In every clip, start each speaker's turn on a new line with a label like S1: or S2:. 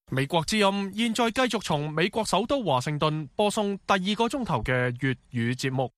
S1: 美國之音現在繼續從美國首都華盛頓播送第二個鐘頭嘅粵語節目。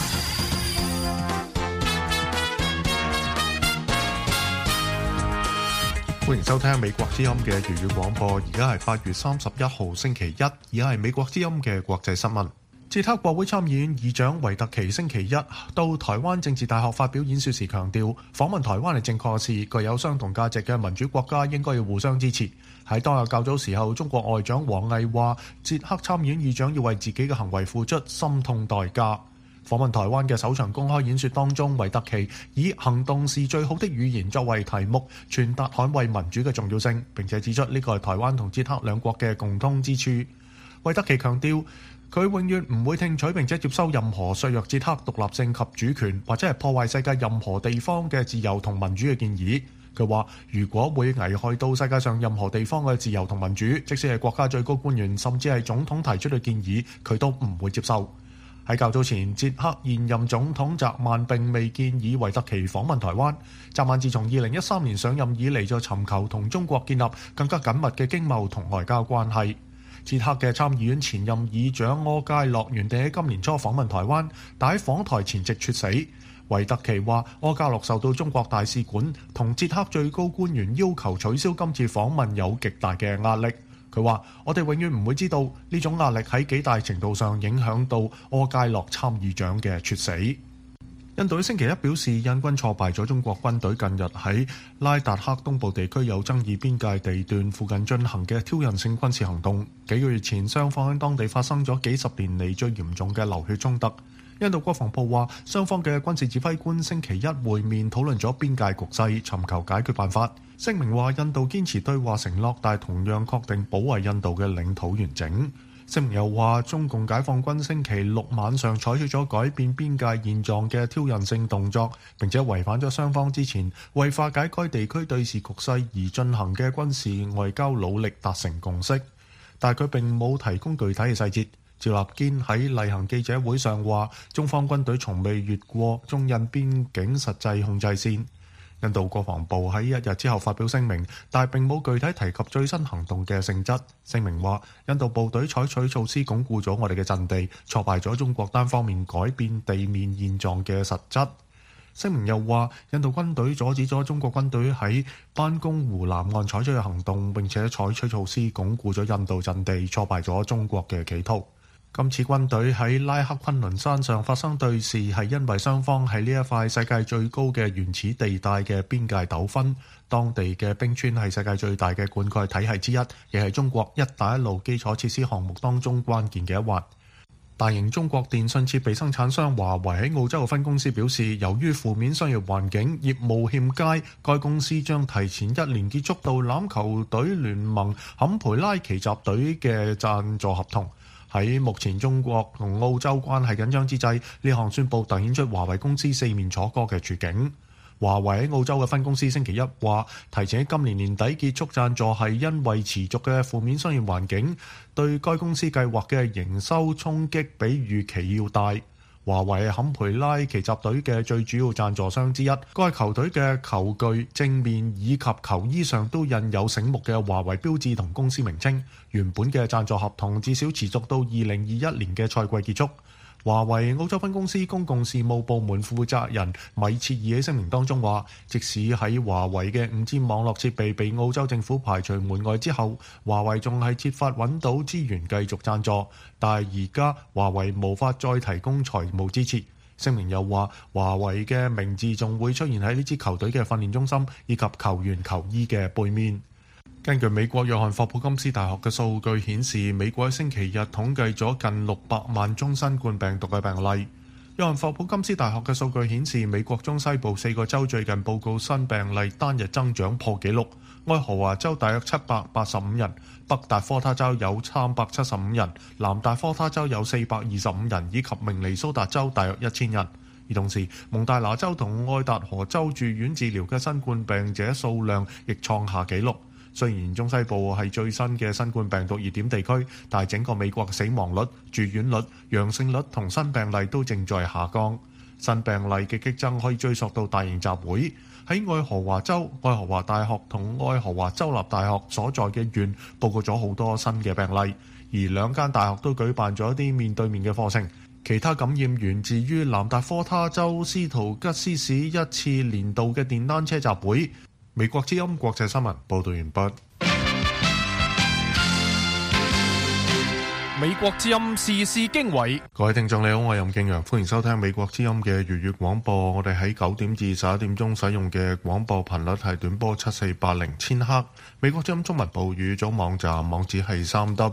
S2: 歡迎收聽美國之音嘅粵語廣播，而家係8月31號星期一，而家係美國之音嘅國際新聞。捷克國會參議院議長維特奇星期一到台灣政治大學發表演說時強調，訪問台灣係正確嘅事，具有相同價值嘅民主國家應該要互相支持。喺當日較早時候，中國外長王毅話，捷克參議院議長要為自己嘅行為付出心痛代價。訪問台灣嘅首場公開演說當中，維特奇以行動是最好的語言作為題目，傳達捍衛民主嘅重要性，並且指出呢個係台灣同捷克兩國嘅共通之處。維特奇強調，佢永遠唔會聽取並且接收任何削弱捷克獨立性及主權，或者係破壞世界任何地方嘅自由同民主嘅建議。佢話，如果會危害到世界上任何地方嘅自由同民主，即使係國家最高官員甚至係總統提出嘅建議，佢都唔會接受。喺較早前，捷克現任總統澤曼並未建議維特奇訪問台灣。澤曼自從2013年上任以嚟就尋求同中國建立更加緊密嘅經貿同外交關係。捷克嘅參議院前任議長柯佳洛原定喺今年初訪問台灣，但喺訪台前夕猝死。維特奇話，柯佳洛受到中國大使館同捷克最高官員要求取消今次訪問有極大嘅壓力。佢話，我哋永遠唔會知道呢種壓力喺幾大程度上影響到柯佳洛參議長嘅猝死。印度喺星期一表示，印軍挫敗咗中國軍隊近日喺拉達克東部地區有爭議邊界地段附近進行嘅挑釁性軍事行動。幾個月前，雙方喺當地發生咗幾十年嚟最嚴重嘅流血衝突。印度國防部話，雙方嘅軍事指揮官星期一會面討論咗邊界局勢，尋求解決辦法。聲明話，印度堅持對話承諾，但同樣確定保衛印度嘅領土完整。聲明又話，中共解放軍星期六晚上採取咗改變邊界現狀嘅挑釁性動作，並且違反咗雙方之前為化解該地區對峙局勢而進行嘅軍事外交努力達成共識。但佢並冇提供具體嘅細節。趙立堅喺例行記者會上話，中方軍隊從未越過中印邊境實際控制線。印度國防部喺一日之後發表聲明，但並冇具體提及最新行動嘅性質。聲明話，印度部隊採取措施鞏固咗我哋嘅陣地，挫敗咗中國單方面改變地面現狀嘅實質。聲明又話，印度軍隊阻止咗中國軍隊喺班公湖南岸採取嘅行動，並且採取措施鞏固咗印度陣地，挫敗咗中國嘅企圖。今次軍隊喺拉克昆崙山上發生對峙，係因為雙方喺呢一塊世界最高嘅原始地帶嘅邊界糾紛。當地嘅冰川係世界最大嘅灌溉體系之一，亦係中國一帶一路基礎設施項目當中關鍵嘅一環。大型中國電信設備生產商華為喺澳洲嘅分公司表示，由於負面商業環境、業務欠佳，該公司將提前1年結束到欖球隊聯盟坎培拉奇集隊嘅贊助合同。喺目前中國同澳洲關係緊張之際，呢項宣佈凸顯出華為公司四面楚歌嘅處境。華為喺澳洲嘅分公司星期一話，提前喺今年年底結束贊助係因為持續嘅負面商業環境對該公司計劃嘅營收衝擊比預期要大。華為係坎培拉奇集隊嘅最主要贊助商之一，該球隊嘅球具正面以及球衣上都印有醒目嘅華為標誌同公司名稱。原本嘅贊助合同至少持續到2021年嘅賽季結束。華為澳洲分公司公共事務部門負責人米切爾喺聲明當中話，即使喺華為嘅5G 網絡設備被澳洲政府排除門外之後，華為仲係設法揾到資源繼續贊助，但係而家華為無法再提供財務支持。聲明又話，華為嘅名字仲會出現喺呢支球隊嘅訓練中心以及球員球衣嘅背面。根據美國約翰霍普金斯大學嘅數據顯示，美國喺星期日統計咗近600萬宗新冠病毒嘅病例。約翰霍普金斯大學嘅數據顯示，美國中西部4個州最近報告新病例單日增長破紀錄。愛荷華州大約785人，北達科他州有375人，南達科他州有425人，以及明尼蘇達州大約1000人。而同時，蒙大拿州同愛達荷州住院治療嘅新冠病者數量亦創下紀錄。雖然中西部係最新嘅新冠病毒熱點地區，但係整個美國嘅死亡率、住院率、陽性率同新病例都正在下降。 新病例嘅激增可以追溯到大型集會。喺愛荷華州愛荷華大學同愛荷華州立大學所在嘅縣報告咗好多新嘅病例，而兩間大學都舉辦咗一啲面對面嘅課程。其他感染源自於南達科他州斯圖吉斯市一次年度嘅電單車集會。美國之音國際新聞報道完畢。
S1: 美國之音時事經緯，
S2: 各位聽眾你好，我係任敬陽，歡迎收聽美國之音嘅粵語廣播。我哋喺9點至11點鐘使用嘅廣播頻率係短波7480千赫。美國之音中文部語組網站網址係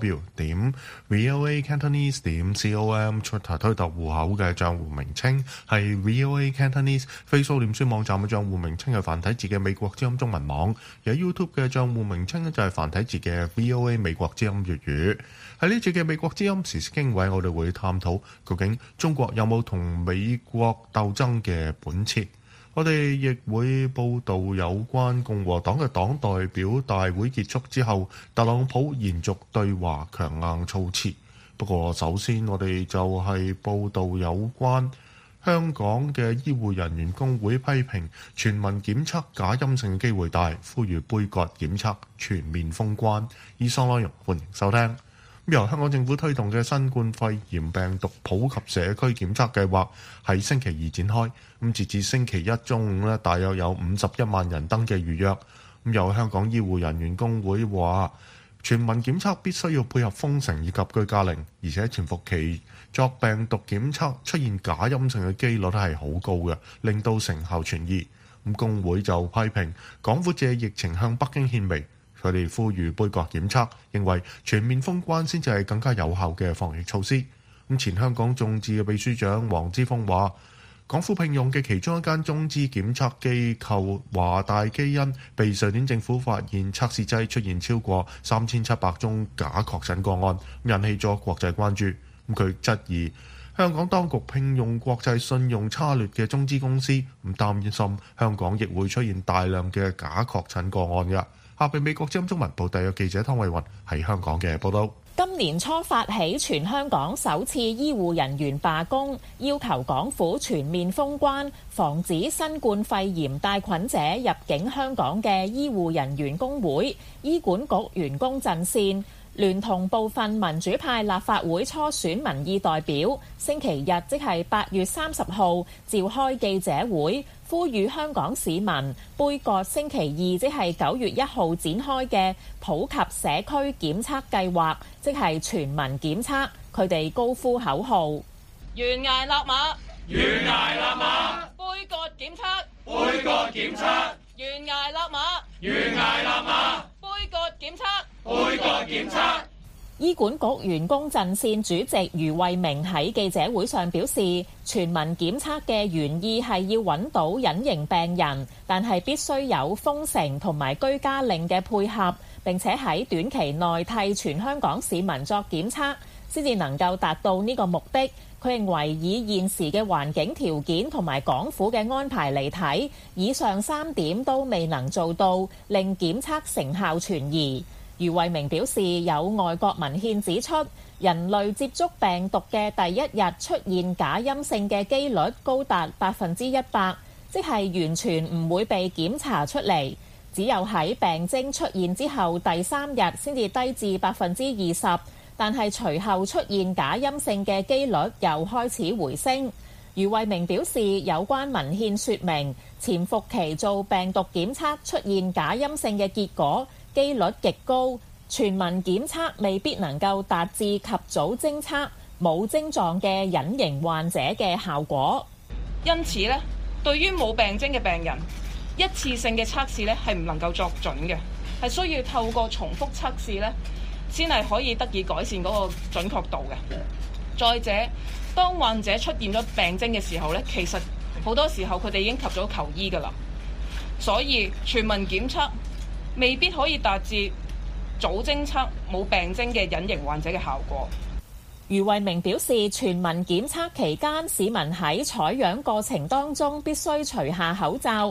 S2: 3w.voacantonese.com， Twitter 推特戶口嘅賬戶名稱係 VOA Cantonese， Facebook 臉書網站嘅賬戶名稱係繁體字嘅美國之音中文網，有 YouTube 嘅賬戶名稱就係繁體字嘅 VOA 美國之音粵語。喺呢次嘅美國之音時事經緯，我哋會探討究竟中國有冇同美國鬥爭嘅本錢。我哋亦會報導有關共和黨嘅黨代表大會結束之後，特朗普延續對華強硬措辭。不過首先我哋就係報導有關香港嘅醫護人員工會批評全民檢測假陰性機會大，呼籲杯葛檢測，全面封關。以上內容歡迎收聽。由香港政府推動嘅新冠肺炎病毒普及社區檢測計劃喺星期二展開，截至星期一中午大約有51萬人登記預約。有香港醫護人員工會話，全民檢測必須要配合封城以及居家令，而且潛伏期作病毒檢測出現假陰性嘅機率係好高嘅，令到成效存疑。工會就批評港府借疫情向北京獻媚。佢哋呼籲杯葛檢測，認為全面封關先至係更加有效嘅防疫措施。前香港眾志嘅秘書長黃之鋒話，港府聘用嘅其中一間中資檢測機構華大基因，被瑞典政府發現測試劑出現超過3700宗假確診個案，引起咗國際關注。佢質疑香港當局聘用國際信用差劣嘅中資公司，唔擔心香港亦會出現大量嘅假確診個案嘅。下邊美國之音中文部特約記者湯慧雲喺香港嘅報道。
S3: 今年初發起全香港首次醫護人員罷工，要求港府全面封關，防止新冠肺炎帶菌者入境香港嘅醫護人員工會、醫管局員工陣線聯同部分民主派立法會初選民意代表，星期日即係8月30號召開記者會，呼籲香港市民杯葛星期二即係9月1號展開嘅普及社區檢測計劃，即係全民檢測。佢哋高呼口號：懸崖勒馬，懸崖勒馬，杯葛檢測，杯葛檢測，懸崖勒馬，懸崖勒馬，杯葛檢測，杯葛檢測。醫管局員工陣線主席余慧明喺記者會上表示，全民檢測嘅原意係要揾到隱形病人，但係必須有封城同埋居家令嘅配合，並且喺短期內替全香港市民作檢測，先至能夠達到呢個目的。佢認為以現時嘅環境條件同埋港府嘅安排嚟睇，以上3點都未能做到，令檢測成效存疑。余慧明表示，有外國文獻指出，人類接觸病毒嘅第一日出現假陰性嘅機率高達100%，即係完全唔會被檢查出嚟。只有喺病徵出現之後第3日先至低至20%，但係隨後出現假陰性嘅機率又開始回升。余慧明表示，有關文獻說明，潛伏期做病毒檢測出現假陰性嘅結果機率極高，全民檢測未必能夠達至及早偵測冇症狀嘅隱形患者嘅效果。
S4: 因此咧，對於冇病徵嘅病人，一次性嘅測試咧係唔能夠作準嘅，係需要透過重複測試咧，先係可以得以改善嗰個準確度嘅。再者，當患者出現咗病徵嘅時候咧，其實好多時候佢哋已經及早求醫㗎啦，所以全民檢測未必可以達至早偵測冇病徵嘅隱形患者嘅效果。
S3: 余慧明表示，全民檢測期間，市民喺採樣過程當中必須除下口罩，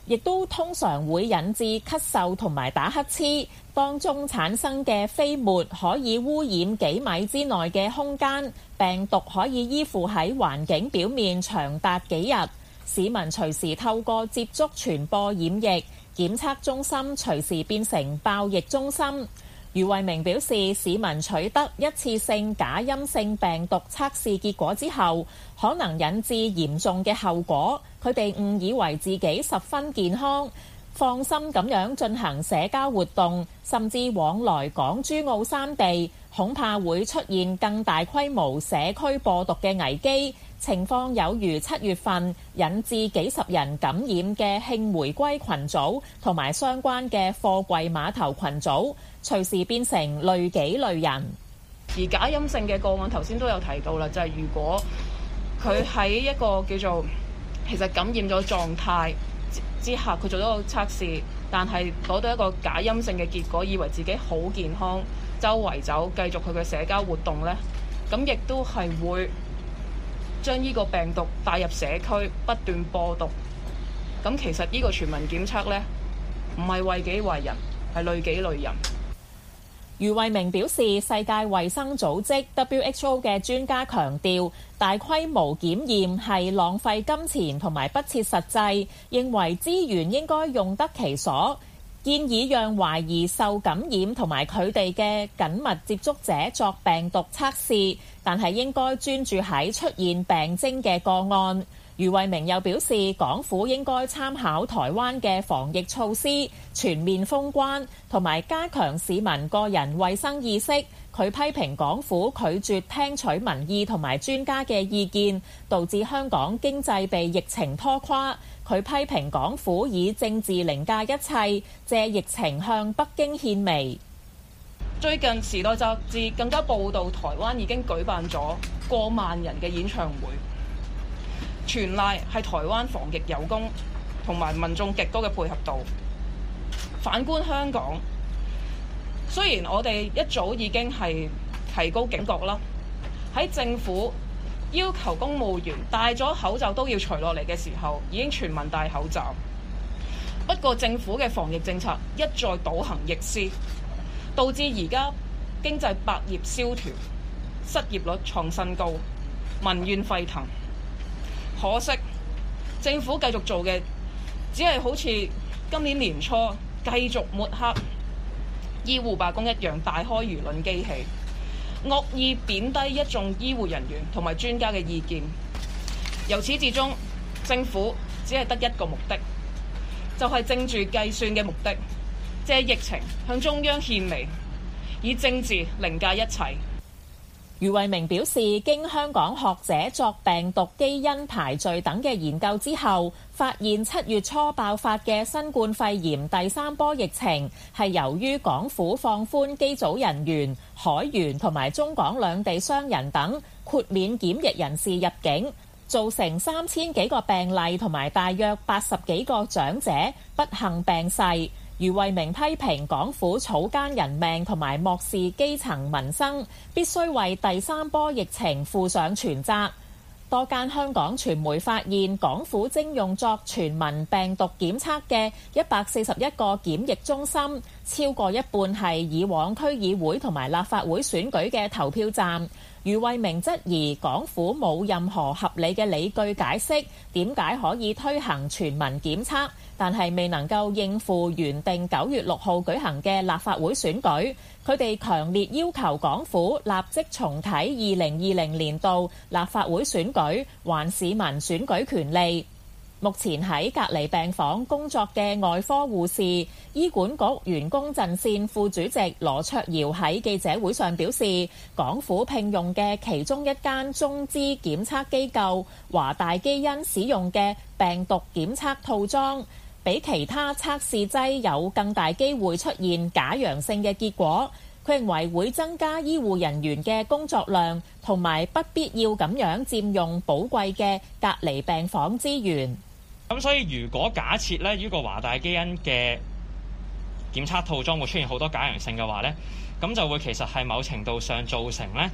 S3: 亦都通常會引致咳嗽同埋打乞嗤，當中產生嘅飛沫可以污染幾米之內嘅空間，病毒可以依附喺環境表面長達幾日。市民隨時透過接觸傳播染疫，檢測中心隨時變成爆疫中心。余慧明表示，市民取得一次性假陰性病毒測試結果之後，可能引致嚴重嘅後果。佢哋誤以為自己十分健康，放心咁樣進行社交活動，甚至往來港珠澳三地，恐怕會出現更大規模社區播毒嘅危機。情況有如7月份引致幾十人感染嘅慶玫瑰群組同埋相關嘅貨櫃碼頭群組，隨時變成累己累人。
S4: 而假陰性嘅個案頭先都有提到啦，就係如果佢喺一個叫做其實感染咗狀態之下，佢做咗個測試，但係攞到一個假陰性嘅結果，以為自己好健康，周圍走繼續佢嘅社交活動呢，咁亦都係會將呢個病毒帶入社區，不斷播毒。咁其實呢個全民檢測呢，唔係為己為人，係累己累人。
S3: 余慧明表示，世界衛生組織 WHO 嘅專家強調，大規模檢驗係浪費金錢同埋不切實際，認為資源應該用得其所，建議讓懷疑受感染同埋佢哋嘅緊密接觸者作病毒測試，但係應該專注喺出現病徵嘅個案。余慧明又表示，港府應該參考台灣嘅防疫措施，全面封關同埋加強市民個人衛生意識。佢批評港府拒絕聽取民意同埋專家嘅意見，導致香港經濟被疫情拖垮。佢批評港府以政治凌駕一切，借疫情向北京獻媚。
S4: 最近《時代》雜誌更加報導，台灣已經舉辦咗過萬人嘅演唱會。全賴係台灣防疫有功，同埋民眾極高嘅配合度。反觀香港，雖然我哋一早已經係提高警覺啦，喺政府要求公務員戴咗口罩都要除落嚟嘅時候，已經全民戴口罩。不過政府嘅防疫政策一再倒行逆施，導致而家經濟百業蕭條，失業率創新高，民怨沸騰。可惜政府繼續做嘅只係好似今年年初繼續抹黑醫護罷工一樣，大開輿論機器，惡意貶低一眾醫護人員同埋專家嘅意見。由始至終，政府只係得一個目的，就係政治計算嘅目的，借疫情向中央獻媚，以政治凌駕一切。
S3: 余慧明表示，經香港學者作病毒基因排序等嘅研究之後，發現7月初爆發嘅新冠肺炎第3波疫情係由於港府放寬機組人員、海員同埋中港兩地商人等豁免檢疫人士入境，造成3000幾個病例同埋大約80幾個長者不幸病逝。余慧明批評港府草菅人命同埋漠視基層民生，必須為第3波疫情負上全責。多間香港傳媒發現，港府徵用作全民病毒檢測嘅141個檢疫中心，超過一半係以往區議會同埋立法會選舉嘅投票站。余慧明質疑港府冇任何合理嘅理據解釋點解可以推行全民檢測，但係未能夠應付原定9月6號舉行嘅立法會選舉。佢哋強烈要求港府立即重啟2020年度立法會選舉，還市民選舉權利。目前喺隔離病房工作嘅外科護士，醫管局員工陣線副主席羅卓瑤喺記者會上表示，港府聘用嘅其中一間中資檢測機構華大基因使用嘅病毒檢測套裝，比其他測試劑有更大機會出現假陽性嘅結果。佢認為會增加醫護人員嘅工作量，同埋不必要咁樣佔用寶貴嘅隔離病房資源。
S5: 咁所以如果假設咧呢個華大基因嘅檢測套裝會出現好多假陽性嘅話咧，咁就會其實係某程度上造成咧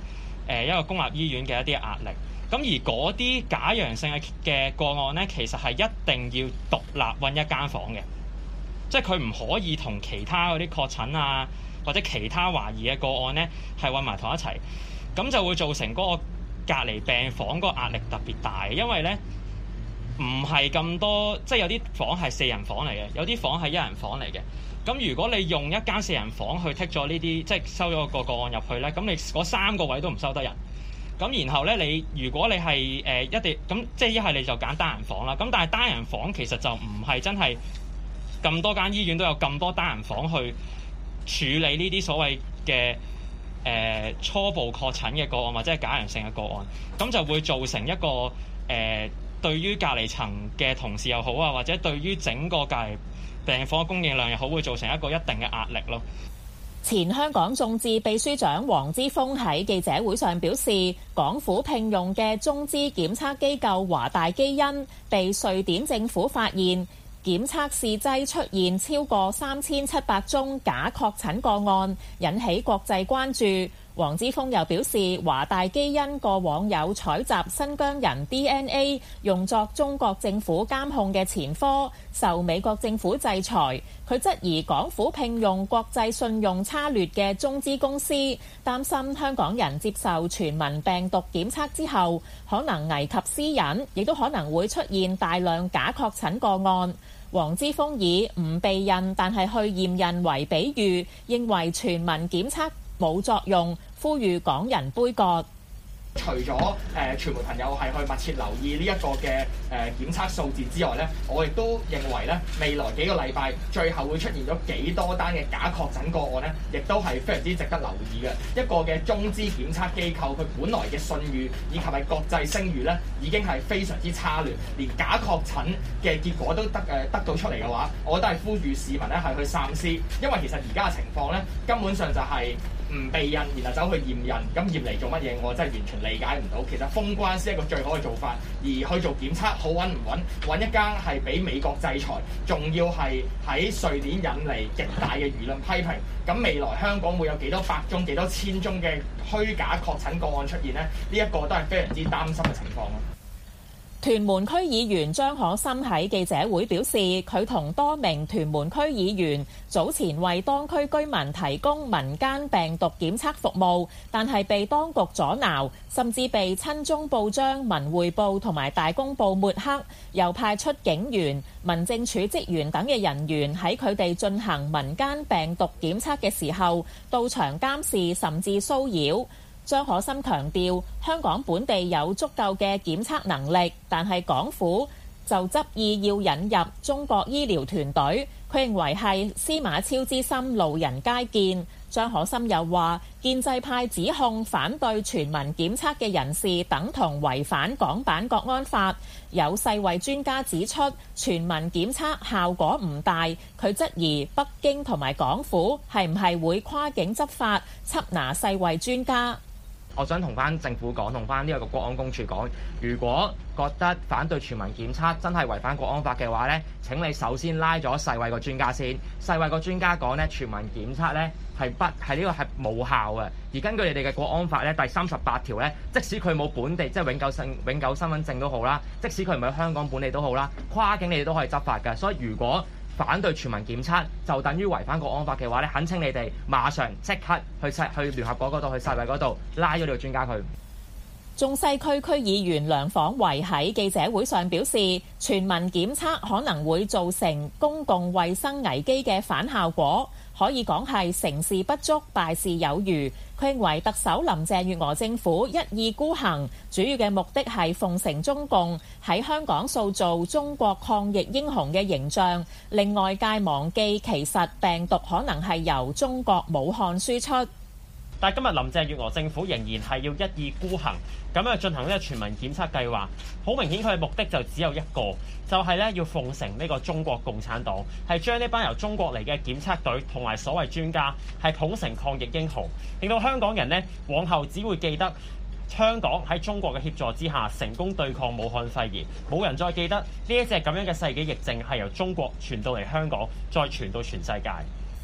S5: 一個公立醫院嘅一啲壓力。咁而嗰啲假陽性嘅個案呢，其實係一定要獨立揾一間房嘅，即係佢唔可以同其他嗰啲確診啊或者其他懷疑嘅個案呢係混埋同一齊，咁就會造成嗰個隔離病房嗰個壓力特別大，因為呢唔係咁多，即係有啲房係4人房嚟嘅，有啲房係1人房嚟嘅。咁如果你用一間4人房去剔咗呢啲，即係收咗個案入去呢，咁你嗰3個位都唔收得人。咁然後呢，如果你係一定咁，即係一係你就揀單人房啦。咁但係單人房其實就唔係真係咁多間醫院都有咁多單人房去處理呢啲所謂嘅初步確診嘅個案或者係假陽性嘅個案，咁就會造成一個對於隔離層嘅同事又好啊，或者對於整個隔離病房嘅供應量又好，會造成一個一定嘅壓力咯。
S3: 前香港眾志秘書長黃之鋒喺記者會上表示，港府聘用嘅中資檢測機構華大基因被瑞典政府發現檢測試劑出現超過3700宗假確診個案，引起國際關注。黃之鋒又表示，華大基因過往有採集新疆人 DNA 用作中國政府監控嘅前科，受美國政府制裁。佢質疑港府聘用國際信用差劣嘅中資公司，擔心香港人接受全民病毒檢測之後可能危及私隱，亦都可能會出現大量假確診個案。黃之鋒以唔避孕但係去驗孕為比喻，認為全民檢測冇作用，呼籲港人杯葛。
S6: 除咗傳媒朋友係去密切留意呢一個嘅檢測數字之外咧，我亦都認為咧，未來幾個禮拜最後會出現咗幾多單嘅假確診個案咧，亦都係非常之值得留意嘅。一個嘅中資檢測機構，佢本來嘅信譽以及係國際聲譽咧，已經係非常之差劣，連假確診嘅結果都得到出嚟嘅話，我都係呼籲市民咧係去三思，因為其實而家嘅情況咧，根本上就係唔避孕，然後走去驗孕，咁驗嚟做乜嘢？我真係完全理解唔到。其實封關先係一個最好嘅做法，而去做檢測好揾唔揾？揾一間係俾美國制裁，仲要係喺瑞典引嚟極大嘅輿論批評。咁未來香港會有幾多百宗、幾多千宗嘅虛假確診個案出現呢？呢一個都係非常之擔心嘅情況咯。
S3: 屯門區議員張可心喺記者會表示，佢同多名屯門區議員早前為當區居民提供民間病毒檢測服務，但係被當局阻撓，甚至被親中報章《文匯報》同埋《大公報》抹黑，又派出警員、民政處職員等嘅人員喺佢哋進行民間病毒檢測嘅時候到場監視，甚至騷擾。張可心強調，香港本地有足夠嘅檢測能力，但係港府就執意要引入中國醫療團隊，佢認為係司馬昭之心，路人皆見。張可心又話，建制派指控反對全民檢測嘅人士等同違反港版國安法。有世衛專家指出，全民檢測效果唔大，佢質疑北京同埋港府係唔係會跨境執法緝拿世衛專家。
S7: 我想同翻政府講，同翻呢個國安公署講，如果覺得反對全民檢測真係違反國安法嘅話呢，請你首先拉咗世衛個專家先。世衛個專家講呢，全民檢測呢係呢個係冇效嘅。而根據你哋嘅國安法呢，第38條呢，即使佢冇本地即係永久身份證都好啦，即使佢唔係香港本地都好啦，跨境你哋都可以執法嘅。所以如果反對全民檢測就等於違反國安法嘅話咧，懇請你哋馬上即刻去聯合國嗰度，去世衛嗰度拉咗呢個專家佢。
S3: 中西區區議員梁晃維喺記者會上表示，全民檢測可能會造成公共衛生危機嘅反效果，可以講係成事不足敗事有餘。佢認為特首林鄭月娥政府一意孤行，主要嘅目的係奉承中共，喺香港塑造中國抗疫英雄嘅形象，令外界忘記其實病毒可能係由中國武漢輸出。
S8: 但係今日林鄭月娥政府仍然係要一意孤行咁樣進行呢個全民檢測計劃，好明顯佢嘅目的就只有一個，就係咧要奉承呢個中國共產黨，係將呢班由中國嚟嘅檢測隊同埋所謂專家係捧成抗疫英雄，令到香港人呢往後只會記得香港喺中國嘅協助之下成功對抗武漢肺炎，冇人再記得呢一隻咁樣嘅世紀疫症係由中國傳到嚟香港，再傳到全世界。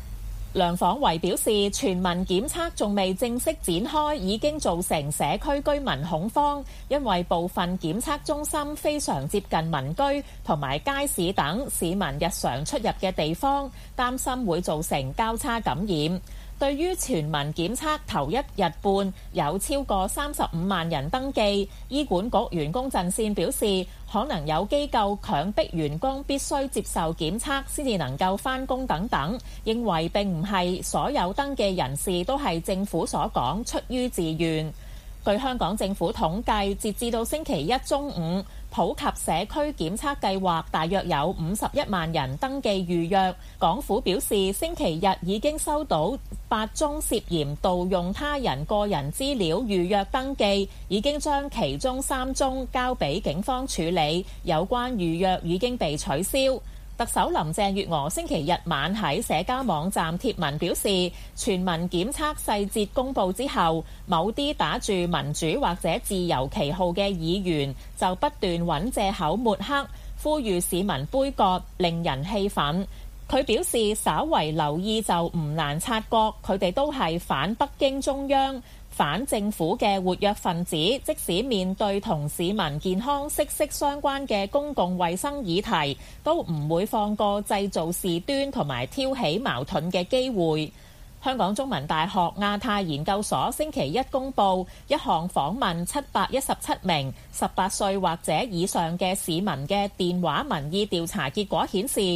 S3: 梁晃維表示，全民檢測仲未正式展開，已經造成社區居民恐慌，因為部分檢測中心非常接近民居同埋街市等市民日常出入嘅地方，擔心會造成交叉感染。對於全民檢測頭一日半有超過35萬人登記，醫管局員工陣線表示，可能有機構強迫員工必須接受檢測先至能夠返工等等，認為並唔係所有登記人士都係政府所講出於自願。據香港政府統計，截至到星期一中午，普及社區檢測計劃大約有51萬人登記預約。港府表示，星期日已經收到8宗涉嫌盜用他人個人資料預約登記，已經將其中3宗交俾警方處理，有關預約已經被取消。特首林鄭月娥星期日晚喺社交網站貼文表示，全民檢測細節公佈之後，某啲打住民主或者自由旗號嘅議員就不斷揾藉口抹黑，呼籲市民杯葛，令人氣憤。佢表示，稍為留意就唔難察覺，佢哋都係反北京中央、反政府嘅活躍分子，即使面對同市民健康息息相關嘅公共衛生議題，都唔會放過製造事端同埋挑起矛盾嘅機會。香港中文大學亞太研究所星期一公佈一項訪問717名18歲或者以上嘅市民嘅電話民意調查結果顯示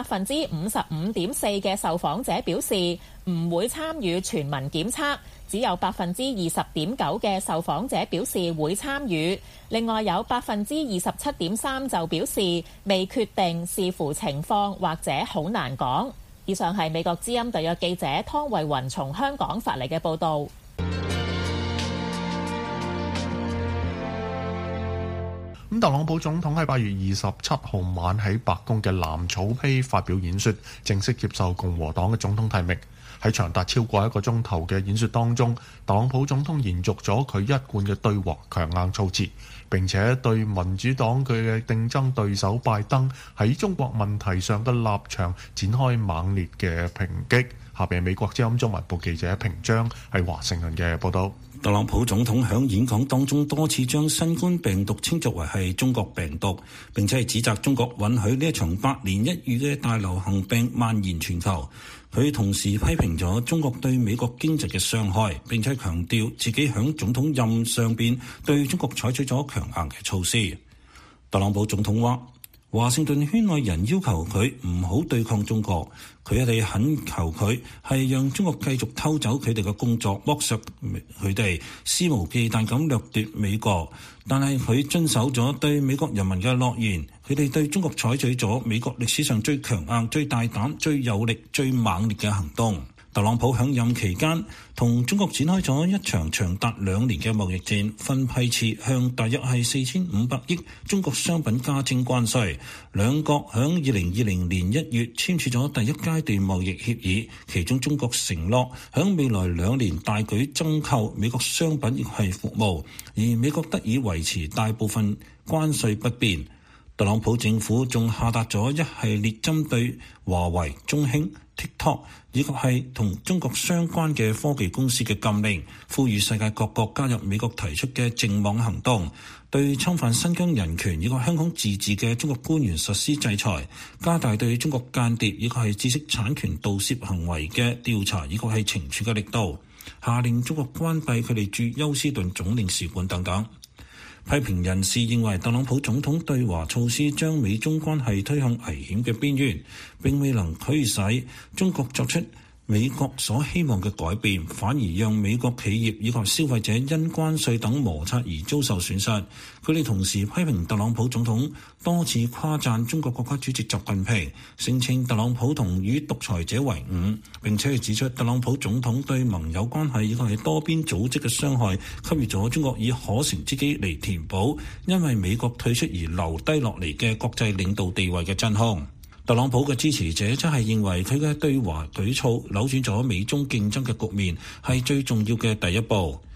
S3: ，55.4% 嘅受訪者表示唔會參與全民檢測，只有20.9% 嘅受訪者表示會參與，另外有27.3% 就表示未決定，視乎情況或者好難講。以上係美國之音特約記者湯慧雲從香港發嚟嘅報導。
S2: 特朗普總統喺8月27號晚喺白宮嘅藍草披發表演說，正式接受共和黨嘅總統提名。喺長達超過1個鐘頭嘅演說當中，特朗普總統延續咗佢一貫嘅對華強硬措辭，並且對民主黨佢嘅競爭對手拜登喺中國問題上嘅立場展開猛烈嘅抨擊。下邊美國之音中文部記者平章喺華盛頓嘅報導。
S9: 特朗普總統喺演講當中多次將新冠病毒稱作為係中國病毒，並且係指責中國允許呢一場百年一遇嘅大流行病蔓延全球。佢同時批評咗中國對美國經濟嘅傷害，並且強調自己喺總統任上邊對中國採取咗強硬嘅措施。特朗普總統話，華盛頓圈內人要求佢唔好對抗中國，佢哋懇求佢係讓中國繼續偷走佢哋嘅工作，剝削佢哋，肆無忌憚咁掠奪美國。但係佢遵守咗對美國人民嘅諾言，佢哋對中國採取咗美國歷史上最強硬、最大膽、最有力、最猛烈嘅行動。特朗普喺任期間同中國展開咗一場長達2年嘅貿易戰，分批次向大約係4500億中國商品加徵關稅。兩國喺2020年1月簽署咗第一階段貿易協議，其中中國承諾喺未來2年大舉增購美國商品亦係服務，而美國得以維持大部分關稅不變。特朗普政府仲下達咗一系列針對華為、中興、TikTok 以及係同中國相關嘅科技公司嘅禁令，呼籲世界各國加入美國提出嘅淨網行動，對侵犯新疆人權以及香港自治嘅中國官員實施制裁，加大對中國間諜以及係知識產權盜竊行為嘅調查以及係懲處嘅力度，下令中國關閉佢哋駐休斯頓總領事館等等。批評人士認為特朗普總統對華措施將美中關係推向危險嘅邊緣，並未能驅使中國作出美國所希望嘅改變，反而讓美國企業以及消費者因關稅等摩擦而遭受損失。佢哋同時批評特朗普總統多次誇讚中國國家主席習近平，聲稱特朗普同與獨裁者為伍，並且指出特朗普總統對盟友關係以及係多邊組織嘅傷害，給予咗中國以可乘之機嚟填補因為美國退出而留低落嚟嘅國際領導地位嘅真空。特朗普嘅支持者則係認為佢嘅對華舉措扭轉咗美中競爭嘅局面，係最重要嘅第一步。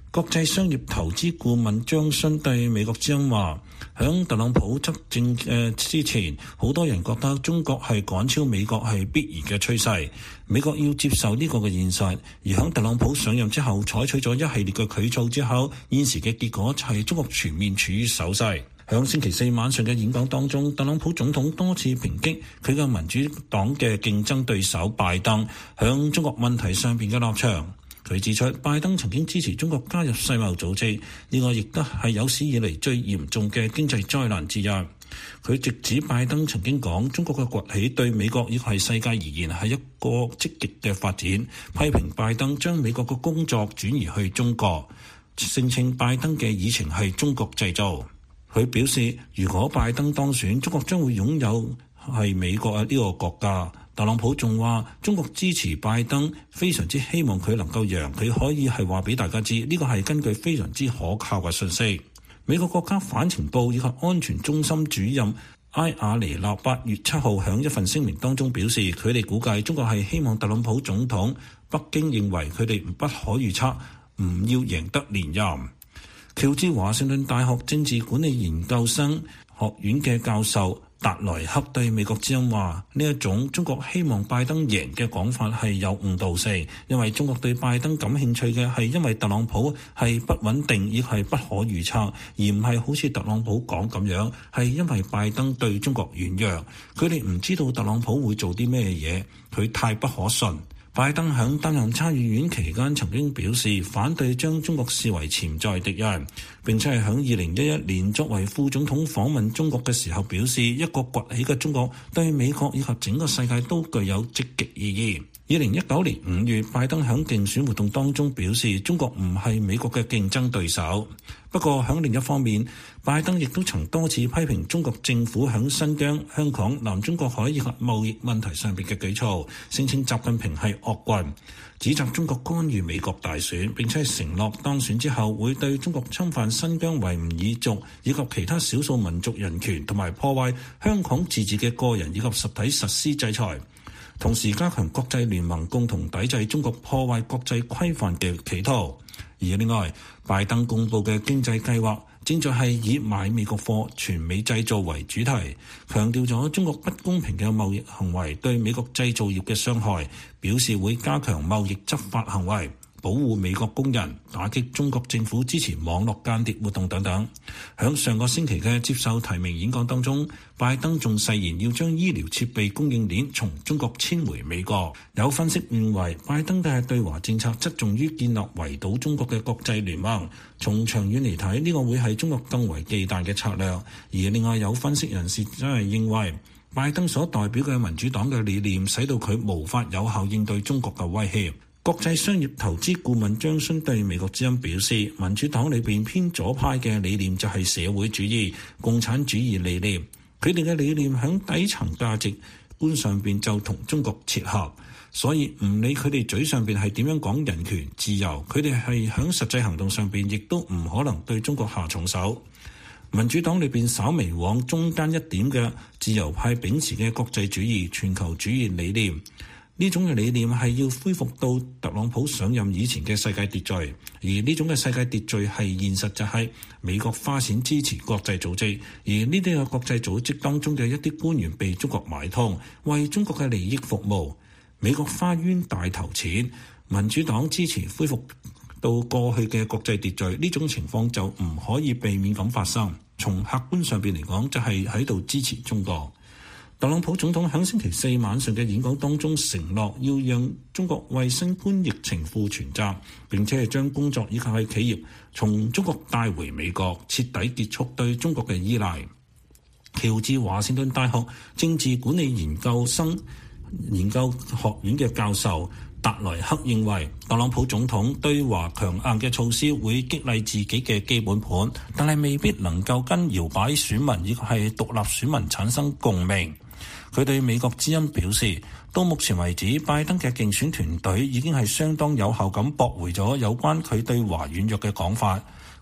S9: 國際商業投資顧問張勳對美國之音話，響特朗普執政之前，好多人覺得中國係趕超美國係必然嘅趨勢，美國要接受呢個嘅現實。而響特朗普上任之後，採取咗一系列嘅舉措之後，現時嘅結果就係中國全面處於守勢。響星期四晚上嘅演講當中，特朗普總統多次抨擊佢嘅民主黨嘅競爭對手拜登響中國問題上邊嘅立場。佢指出，拜登曾經支持中國加入世貿組織，呢個亦都係有史以嚟最嚴重嘅經濟災難之一。佢直指拜登曾經講中國嘅崛起對美國亦係世界而言係一個積極嘅發展，批評拜登將美國嘅工作轉移去中國，聲稱拜登嘅議程係中國製造。佢表示，如果拜登當選，中國將會擁有係美國呢個國家。特朗普仲話，中國支持拜登，非常之希望佢能夠贏，佢可以係話俾大家知，呢個係根據非常之可靠嘅信息。美國國家反情報以及安全中心主任埃亞尼納8月7號喺一份聲明當中表示，佢哋估計中國係希望特朗普總統，北京認為佢哋不可預測，唔要贏得連任。喬治華盛頓大學政治管理研究生學院嘅教授達萊克對美國之音話，呢一種中國希望拜登贏嘅講法係有誤導性，因為中國對拜登感興趣嘅係因為特朗普係不穩定，亦係不可預測，而唔係好似特朗普講咁樣，係因為拜登對中國軟弱，佢哋唔知道特朗普會做啲咩嘢，佢太不可信。拜登響擔任參議院期間曾經表示反對將中國視為潛在敵人，並且係響2011年作為副總統訪問中國嘅時候表示，一個崛起嘅中國對美國以及整個世界都具有積極意義。2019年5月，拜登響競選活動當中表示，中國唔係美國嘅競爭對手。不過響另一方面，拜登亦都曾多次批評中國政府響新疆、香港、南中國海以及貿易問題上邊嘅舉措，聲稱習近平係惡棍，指責中國干預美國大選，並且承諾當選之後會對中國侵犯新疆維吾爾族以及其他少數民族人權同埋破壞香港自治嘅個人以及實體實施制裁，同時加強國際聯盟共同抵制中國破壞國際規範嘅企圖。而另外，拜登公布嘅經濟計劃正在係以買美國貨、全美製造為主題，強調咗中國不公平嘅貿易行為對美國製造業嘅傷害，表示會加強貿易執法行為，保護美國工人，打擊中國政府支持網絡間諜活動等等。響上個星期嘅接受提名演講當中，拜登仲誓言要將醫療設備供應鏈從中國遷回美國。有分析認為，拜登嘅對華政策側重於建立圍堵中國嘅國際聯盟，從長遠嚟睇，呢個會係中國更為忌憚嘅策略。而另外有分析人士真係認為，拜登所代表嘅民主黨嘅理念，使到佢無法有效應對中國嘅威脅。國際商業投資顧問張勳對美國之音表示，民主黨裏邊偏左派嘅理念就係社會主義、共產主義理念，佢哋嘅理念喺底層價值觀上邊就同中國切合，所以唔理佢哋嘴上邊係點樣講人權自由，佢哋係喺實際行動上邊亦都唔可能對中國下重手。民主黨裏邊稍微往中間一點嘅自由派秉持嘅國際主義、全球主義理念。呢種嘅理念係要恢復到特朗普上任以前嘅世界秩序，而呢種嘅世界秩序係現實就係美國花錢支持國際組織，而呢啲嘅國際組織當中嘅一啲官員被中國買通，為中國嘅利益服務。美國花冤大頭錢，民主黨支持恢復到過去嘅國際秩序，呢種情況就唔可以避免咁發生。從客觀上邊嚟講，就係喺度支持中國。特朗普總統喺星期四晚上嘅演講當中承諾要讓中國為新冠疫情負全責，並且係將工作以及係企業從中國帶回美國，徹底結束對中國嘅依賴。喬治華盛頓大學政治管理研究學院嘅教授達萊克認為，特朗普總統對華強硬嘅措施會激勵自己嘅基本盤，但係未必能夠跟搖擺選民以及係獨立選民產生共鳴。佢對美國之音表示，到目前為止，拜登嘅競選團隊已經係相當有效咁駁回咗有關佢對華軟弱嘅講法。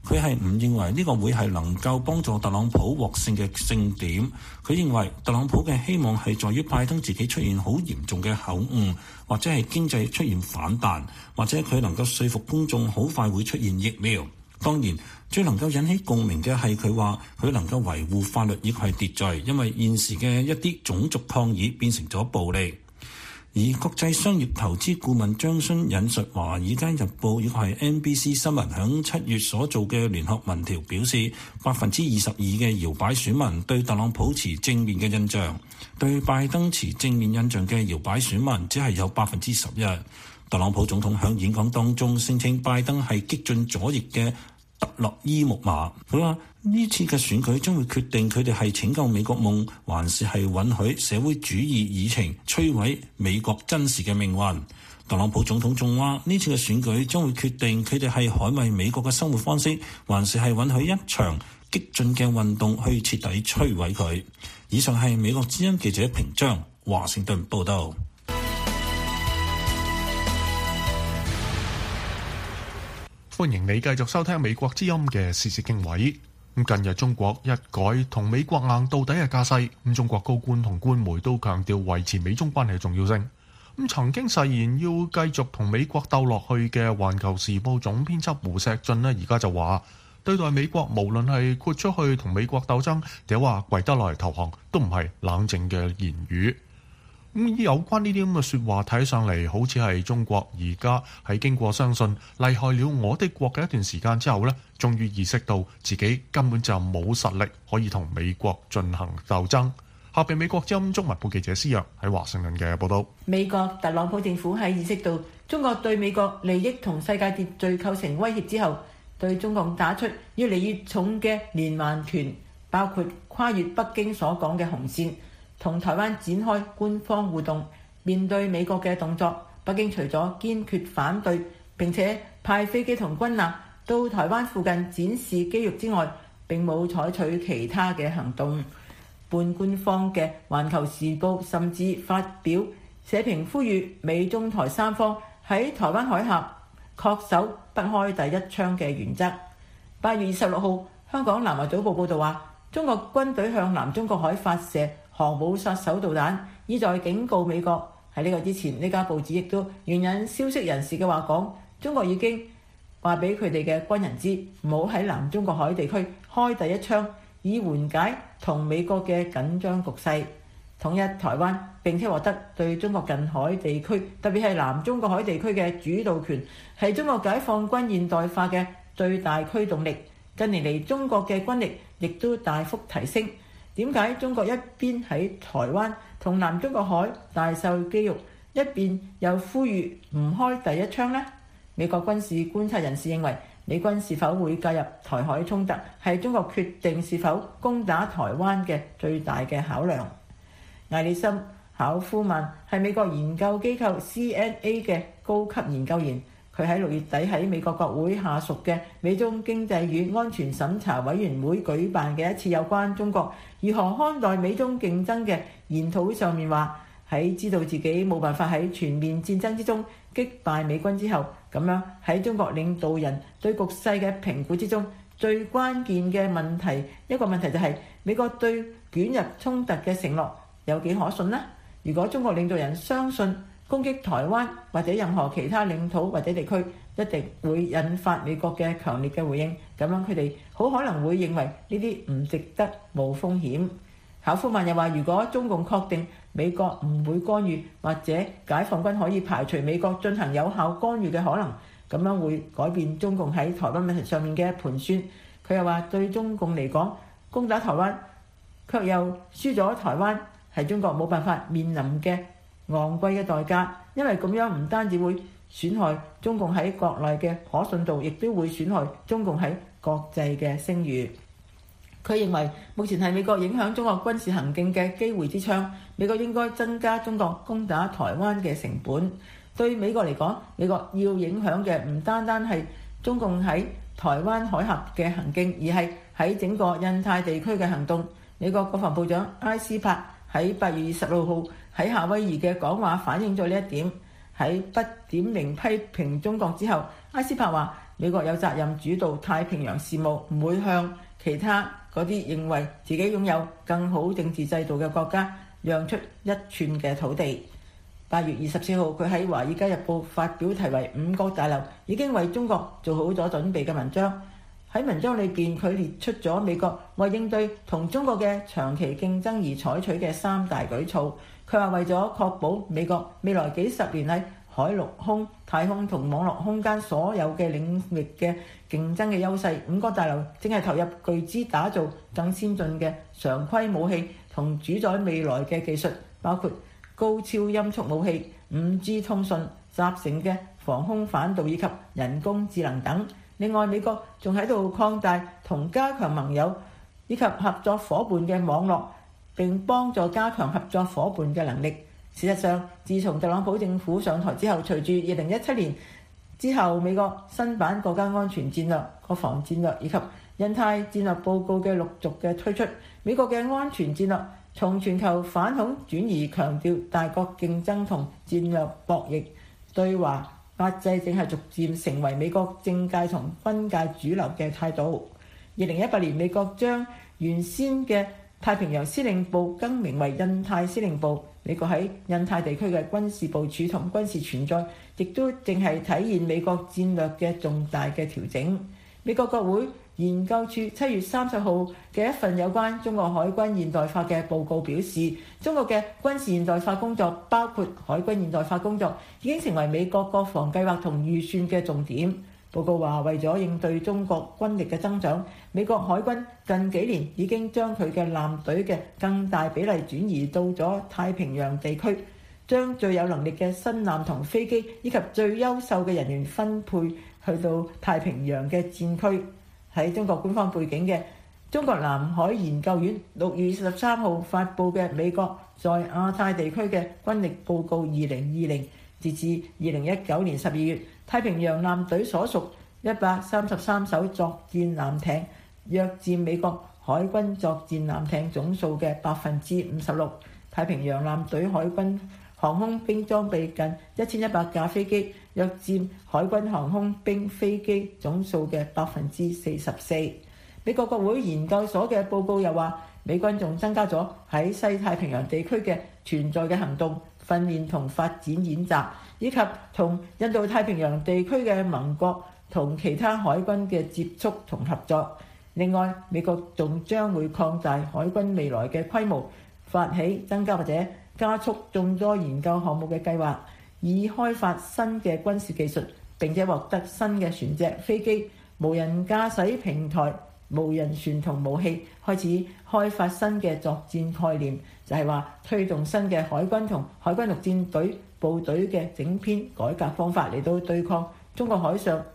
S9: 佢係唔認為呢個會係能夠幫助特朗普獲勝嘅勝點。佢認為特朗普嘅希望係在於拜登自己出現好嚴重嘅口誤，或者係經濟出現反彈，或者佢能夠說服公眾好快會出現疫苗。當然，最能夠引起共鳴嘅係佢話佢能夠維護法律以及係秩序，因為現時嘅一啲種族抗議變成咗暴力。而國際商業投資顧問張勳引述《華爾街日報》以及係 NBC 新聞響7月所做嘅聯合民調表示，22%嘅搖擺選民對特朗普持正面嘅印象，對拜登持正面印象嘅搖擺選民只係有11%。特朗普總統響演講當中聲稱拜登係激進左翼嘅特洛伊木馬。佢話呢次嘅選舉將會決定佢哋係拯救美國夢，還是係允許社會主義議程摧毀美國真實嘅命運。特朗普總統仲話呢次嘅選舉將會決定佢哋係捍衛美國嘅生活方式，還是係允許一場激進嘅運動去徹底摧毀佢。以上係美國之音記者平章華盛頓報道。
S2: 歡迎你繼續收聽美國之音嘅時事經緯。近日中國一改同美國硬到底嘅架勢，中國高官同官媒都強調維持美中關係嘅重要性。曾經誓言要繼續同美國鬥落去嘅《環球時報》總編輯胡錫進而家就話對待美國，無論係豁出去同美國鬥爭，定話跪得落嚟投降，都唔係冷靜嘅言語。有關呢啲咁嘅説話，睇上嚟好似係中國而家喺經過相信厲害了我的國嘅一段時間之後呢，終於意識到自己根本就冇實力可以同美國進行鬥爭。下邊美國之音中文部記者施若喺華盛頓嘅報導。
S10: 美國特朗普政府喺意識到中國對美國利益同世界秩序構成威脅之後，對中共打出越嚟越重嘅連環拳，包括跨越北京所講嘅紅線，同台灣展開官方互動。面對美國嘅動作，北京除咗堅決反對並且派飛機同軍艦到台灣附近展示肌肉之外，並冇採取其他嘅行動。半官方嘅《環球時報》甚至發表社評呼籲美中台三方喺台灣海峽恪守不開第一槍嘅原則。8月26號，香港南華早報報導話，中國軍隊向南中國海發射航母殺手導彈，意在警告美國。喺呢個之前，呢家報紙亦都援引消息人士嘅話講，中國已經話俾佢哋嘅軍人知，唔好喺南中國海地區開第一槍，以緩解同美國嘅緊張局勢，統一台灣，並且獲得對中國近海地區，特別係南中國海地區嘅主導權，係中國解放軍現代化嘅最大驅動力。近年嚟，中國嘅軍力亦都大幅提升。點解中國一邊喺台灣同南中國海大秀肌肉，一邊又呼籲唔開第一槍呢？美國軍事觀察人士認為，美軍是否會介入台海衝突，係中國決定是否攻打台灣嘅最大嘅考量。艾利森·考夫曼係美國研究機構 CNA 嘅高級研究員，佢喺6月底喺美國國會下屬嘅美中經濟與安全審查委員會舉辦嘅一次有關中國如何看待美中競爭嘅研討會上面話，喺知道自己冇辦法喺全面戰爭之中擊敗美軍之後，咁樣喺中國領導人對局勢嘅評估之中，最關鍵嘅一個問題就係美國對捲入衝突嘅承諾有幾可信呢？如果中國領導人相信攻擊台灣或者任何其他領土或者地區一定會引發美國嘅強烈嘅回應，咁樣佢哋好可能會認為呢啲唔值得冒風險。考夫曼又話，如果中共確定美國唔會干預，或者解放軍可以排除美國進行有效干預嘅可能，咁樣會改變中共喺台灣問題上面嘅盤算。佢又話，對中共嚟講，攻打台灣卻又輸咗台灣，係中國冇辦法面臨嘅昂貴嘅代價，因為咁樣唔單止會損害中共喺國內嘅可信度，亦都會損害中共喺國際嘅聲譽。佢認為目前係美國影響中國軍事行徑嘅機會之窗，美國應該增加中國攻打台灣嘅成本。對美國嚟講，美國要影響嘅唔單單係中共喺台灣海峽嘅行徑，而係喺整個印太地區嘅行動。美國國防部長埃斯珀喺8月26號喺夏威夷嘅講話反映咗呢一點。 喺不點名批評中國之後，埃斯珀話美國有責任主導太平洋事務，唔會向其他嗰啲認為自己擁有更好政治制度嘅國家讓出一寸嘅土地。8月24號，佢喺《華爾街日報》發表題為《五角大樓已經為中國做好咗準備》嘅文章。喺文章裏邊，佢列出咗美國為應對同中國嘅長期競爭而採取嘅3大舉措。佢話為咗確保美國未來幾十年喺海陸空、太空同網絡空間所有嘅領域嘅競爭嘅優勢，五角大樓正係投入巨資打造更先進嘅常規武器同主宰未來嘅技術，包括高超音速武器、5G 通訊、集成嘅防空反導以及人工智能等。另外，美國仲喺度擴大同加強盟友以及合作伙伴嘅網絡，並幫助加強合作伙伴嘅能力。事實上，自從特朗普政府上台之後，隨住2017年之後美國新版國家安全戰略、國防戰略以及印太戰略報告嘅陸續嘅推出，美國嘅安全戰略從全球反恐轉移，強調大國競爭同戰略博弈，對華壓制正係逐漸成為美國政界同軍界主流嘅態度。2018年，美國將原先嘅太平洋司令部更名為印太司令部。美國喺印太地區嘅軍事部署同軍事存在，亦都正係體現美國戰略嘅重大嘅調整。美國國會研究處7月30號嘅一份有關中國海軍現代化嘅報告表示，中國嘅軍事現代化工作，包括海軍現代化工作，已經成為美國國防計劃同預算嘅重點。報告話，為咗應對中國軍力嘅增長，美國海軍近幾年已經將佢嘅艦隊嘅更大比例轉移到咗太平洋地區，將最有能力嘅新艦同飛機以及最優秀嘅人員分配去到太平洋嘅戰區。喺中國官方背景嘅中國南海研究院6月23號發布嘅美國在亞太地區嘅軍力報告2020，截至2019年12月，太平洋艦隊所屬133艘作戰艦艇，約佔美國海軍作戰艦艇總數嘅56%。太平洋艦隊海軍航空兵裝備近1100架飛機，約佔海軍航空兵飛機總數嘅44%。美國國會研究所嘅報告又話，美軍仲增加咗喺西太平洋地區嘅存在嘅行動、訓練同發展演習，以及同印度太平洋地區嘅盟國同其他海軍嘅接觸同合作。另外，美國仲將會擴大海軍未來嘅規模，發起增加或者加速眾多研究項目嘅計劃，以開發新嘅軍事技術，並且獲得新嘅船隻、飛機、無人駕駛平台、無人船同武器，開始開發新嘅作戰概念，就係話推動新嘅海軍同海軍陸戰隊部隊嘅整編改革方法嚟到對抗中國海上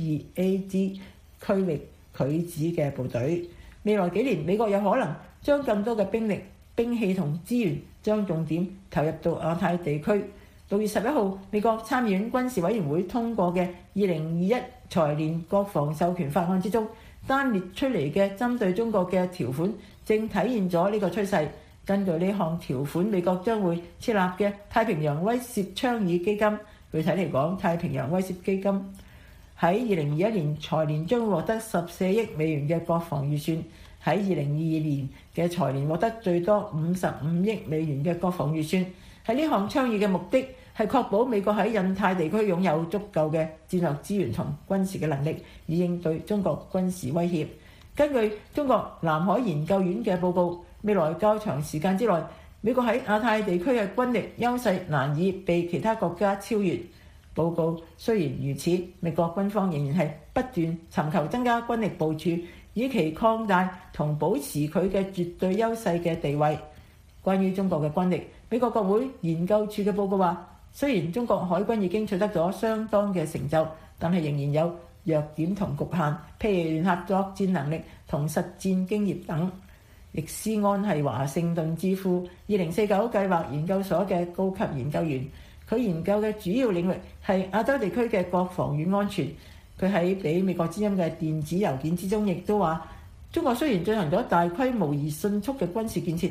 S10: A2AG 區域拒止嘅部隊。未來幾年，美國有可能將更多嘅兵力、兵器同資源將重點投入到亞太地區。6月11號，美國參議院軍事委員會通過嘅2021財年國防授權法案之中，單列出嚟嘅針對中國嘅條款，正體現咗呢個趨勢。根據呢項條款，美國將會設立嘅太平洋威懾倡議基金，具體嚟講，太平洋威懾基金喺2021年財年將會獲得14億美元嘅國防預算，喺2022年嘅財年獲得最多55億美元嘅國防預算。喺呢項倡議嘅目的係確保美國喺印太地區擁有足夠嘅戰略資源同軍事嘅能力，以應對中國軍事威脅。根據中國南海研究院嘅報告，未來較長時間之內，美國喺亞太地區嘅軍力優勢難以被其他國家超越。報告雖然如此，美國軍方仍然係不斷尋求增加軍力部署，以期擴大同保持佢嘅絕對優勢嘅地位。關於中國嘅軍力，美國國會研究處嘅報告話，雖然中國海軍已經取得咗相當嘅成就，但係仍然有弱點同局限，譬如聯合作戰能力同實戰經驗等。易思安係華盛頓智庫2049計劃研究所嘅高級研究員，佢研究嘅主要領域係亞洲地區嘅國防與安全。佢喺俾美國之音嘅電子郵件之中亦都話，中國雖然進行咗大規模而迅速嘅軍事建設，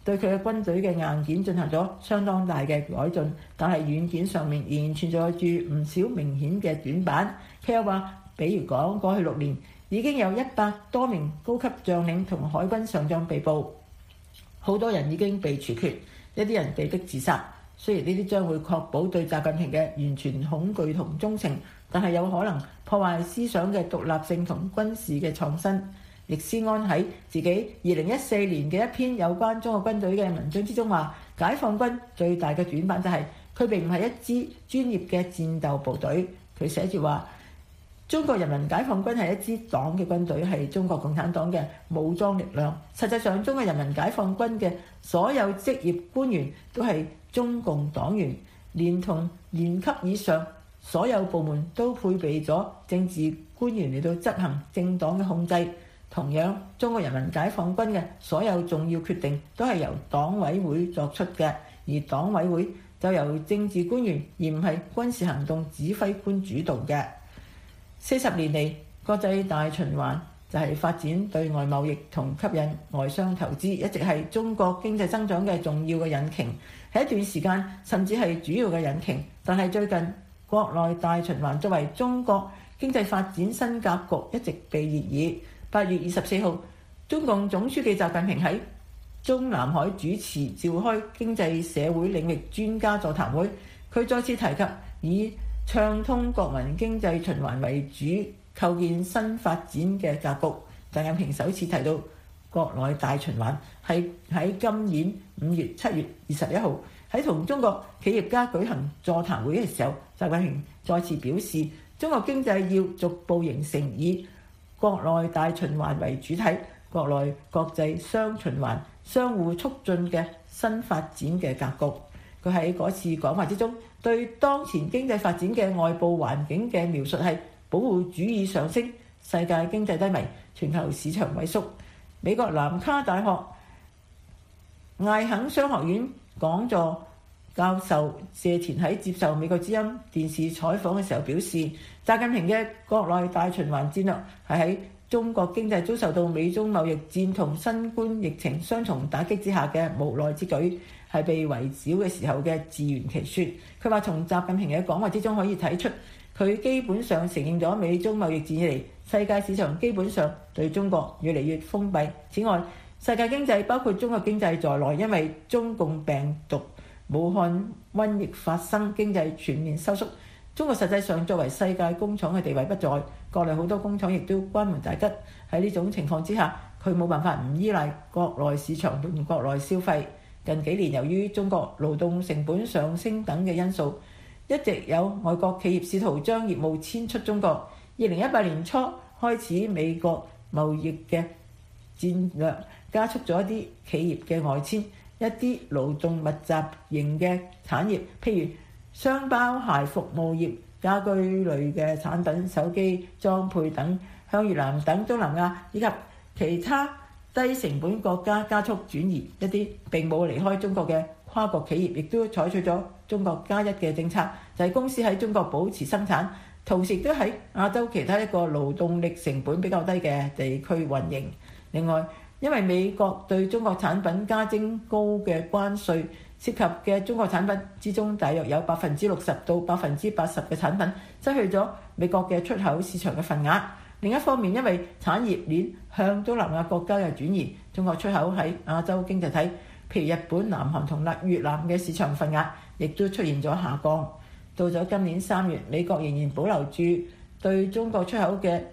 S10: 對佢嘅軍隊嘅硬件進行咗相當大嘅改進，但係軟件上面仍然存在住唔少明顯嘅短板。佢又話，比如講過去6年已經有100多名高級將領同海軍上將被捕，好多人已經被處決，一啲人被逼自殺。雖然呢啲將會確保對習近平嘅完全恐懼同忠誠，但係有可能破壞思想嘅獨立性同軍事嘅創新。易思安喺自己2014年嘅一篇有關中國軍隊嘅文章之中話，解放軍最大嘅短板就係佢並唔係一支專業嘅戰鬥部隊。佢寫住話，中國人民解放軍係一支黨嘅軍隊，係中國共產黨嘅武裝力量。實際上，中國人民解放軍嘅所有職業官員都係中共黨員，連同縣級以上所有部門都配備咗政治官員嚟到執行政黨嘅控制。同樣，中國人民解放軍嘅所有重要決定都係由黨委會作出嘅，而黨委會就由政治官員而唔係軍事行動指揮官主導嘅。40年嚟，國際大循環就係發展對外貿易同吸引外商投資，一直係中國經濟增長嘅重要嘅引擎，喺一段時間甚至係主要嘅引擎。但係最近，國內大循環作為中國經濟發展新格局一直被熱議。8月24號，中共總書記習近平喺中南海主持召開經濟社會領域專家座談會，佢再次提及以暢通國民經濟循環為主，構建新發展嘅格局。習近平首次提到國內大循環係喺今年5月7月21號喺同中國企業家舉行座談會嘅時候，習近平再次表示，中國經濟要逐步形成以國內大循環為主體、國內國際雙循環相互促進嘅新發展嘅格局。佢喺嗰次講話之中，對當前經濟發展嘅外部環境嘅描述係保護主義上升、世界經濟低迷、全球市場萎縮。美國南卡大學艾肯商學院講座教授謝田喺接受美國之音電視採訪嘅時候表示，習近平嘅國內大循環戰略係喺中國經濟遭受到美中貿易戰同新冠疫情雙重打擊之下嘅無奈之舉，係被圍剿嘅時候嘅自圓其說。佢話從習近平嘅講話之中可以睇出，佢基本上承認咗美中貿易戰以嚟，世界市場基本上對中國越嚟越封閉。此外，世界經濟包括中國經濟在內，因為中共病毒武漢瘟疫發生，經濟全面收縮。中國實際上作為世界工廠嘅地位不在，國內好多工廠亦都關門大吉。喺呢種情況之下，佢冇辦法唔依賴國內市場同國內消費。近幾年由於中國勞動成本上升等嘅因素，一直有外國企業試圖將業務遷出中國。2018年初開始，美國貿易嘅戰略加速咗一啲企業嘅外遷。一啲勞動密集型嘅產業，譬如箱包鞋服務業、家居類嘅產品、手機裝配等，向越南等東南亞以及其他低成本國家加速轉移。一啲並冇離開中國嘅跨國企業，亦都採取咗中國加一嘅政策，就係公司喺中國保持生產，同時亦都喺亞洲其他一個勞動力成本比較低嘅地區運營。另外，因為美國對中國產品加徵高嘅關稅，涉及嘅中國產品之中，大約有60%到80%嘅產品失去咗美國嘅出口市場嘅份額。另一方面，因為產業鏈向東南亞國家嘅轉移，中國出口喺亞洲經濟體，譬如日本、南韓同越南嘅市場份額，亦都出現咗下降。到咗今年3月，美國仍然保留住對中國出口嘅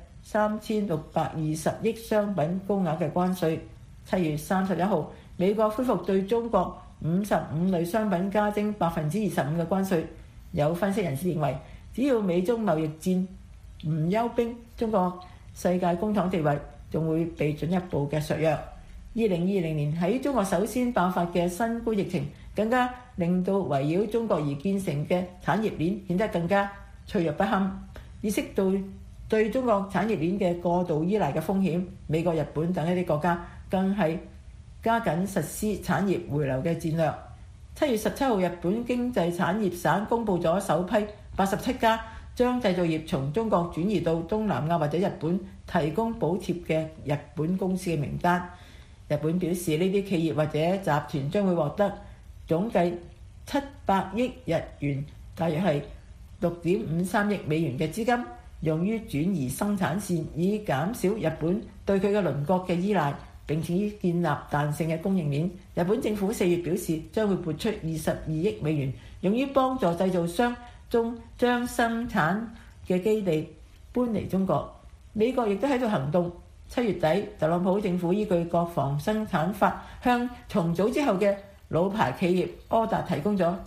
S10: 3620億商品高額嘅關稅。7月31號，美國恢復對中國55類商品加徵25%嘅關稅。有分析人士認為，只要美中貿易戰唔休兵，中國世界工廠地位仲會被進一步嘅削弱。2020年喺中國首先爆發嘅新冠疫情，更加令到圍繞中國而建成嘅產業鏈顯得更加脆弱不堪。意識到對中國產業鏈嘅過度依賴嘅風險，美國、日本等一啲國家更係加緊實施產業回流嘅戰略。7月17號，日本經濟產業省公布咗首批87家將製造業從中國轉移到東南亞或者日本提供補貼嘅日本公司嘅名單。 日本表示呢啲企業或者集團將會獲得總計700億日元，大約係6.53億美元嘅資金，用於轉移生產線，以減少日本對佢嘅鄰國嘅依賴，並且建立彈性嘅供應鏈。日本政府4月表示將會撥出22億美元，用於幫助製造商將生產嘅基地搬離中國。美國亦都喺度行動。7月底，特朗普政府依據國防生產法向重組之後嘅老牌企業柯達提供咗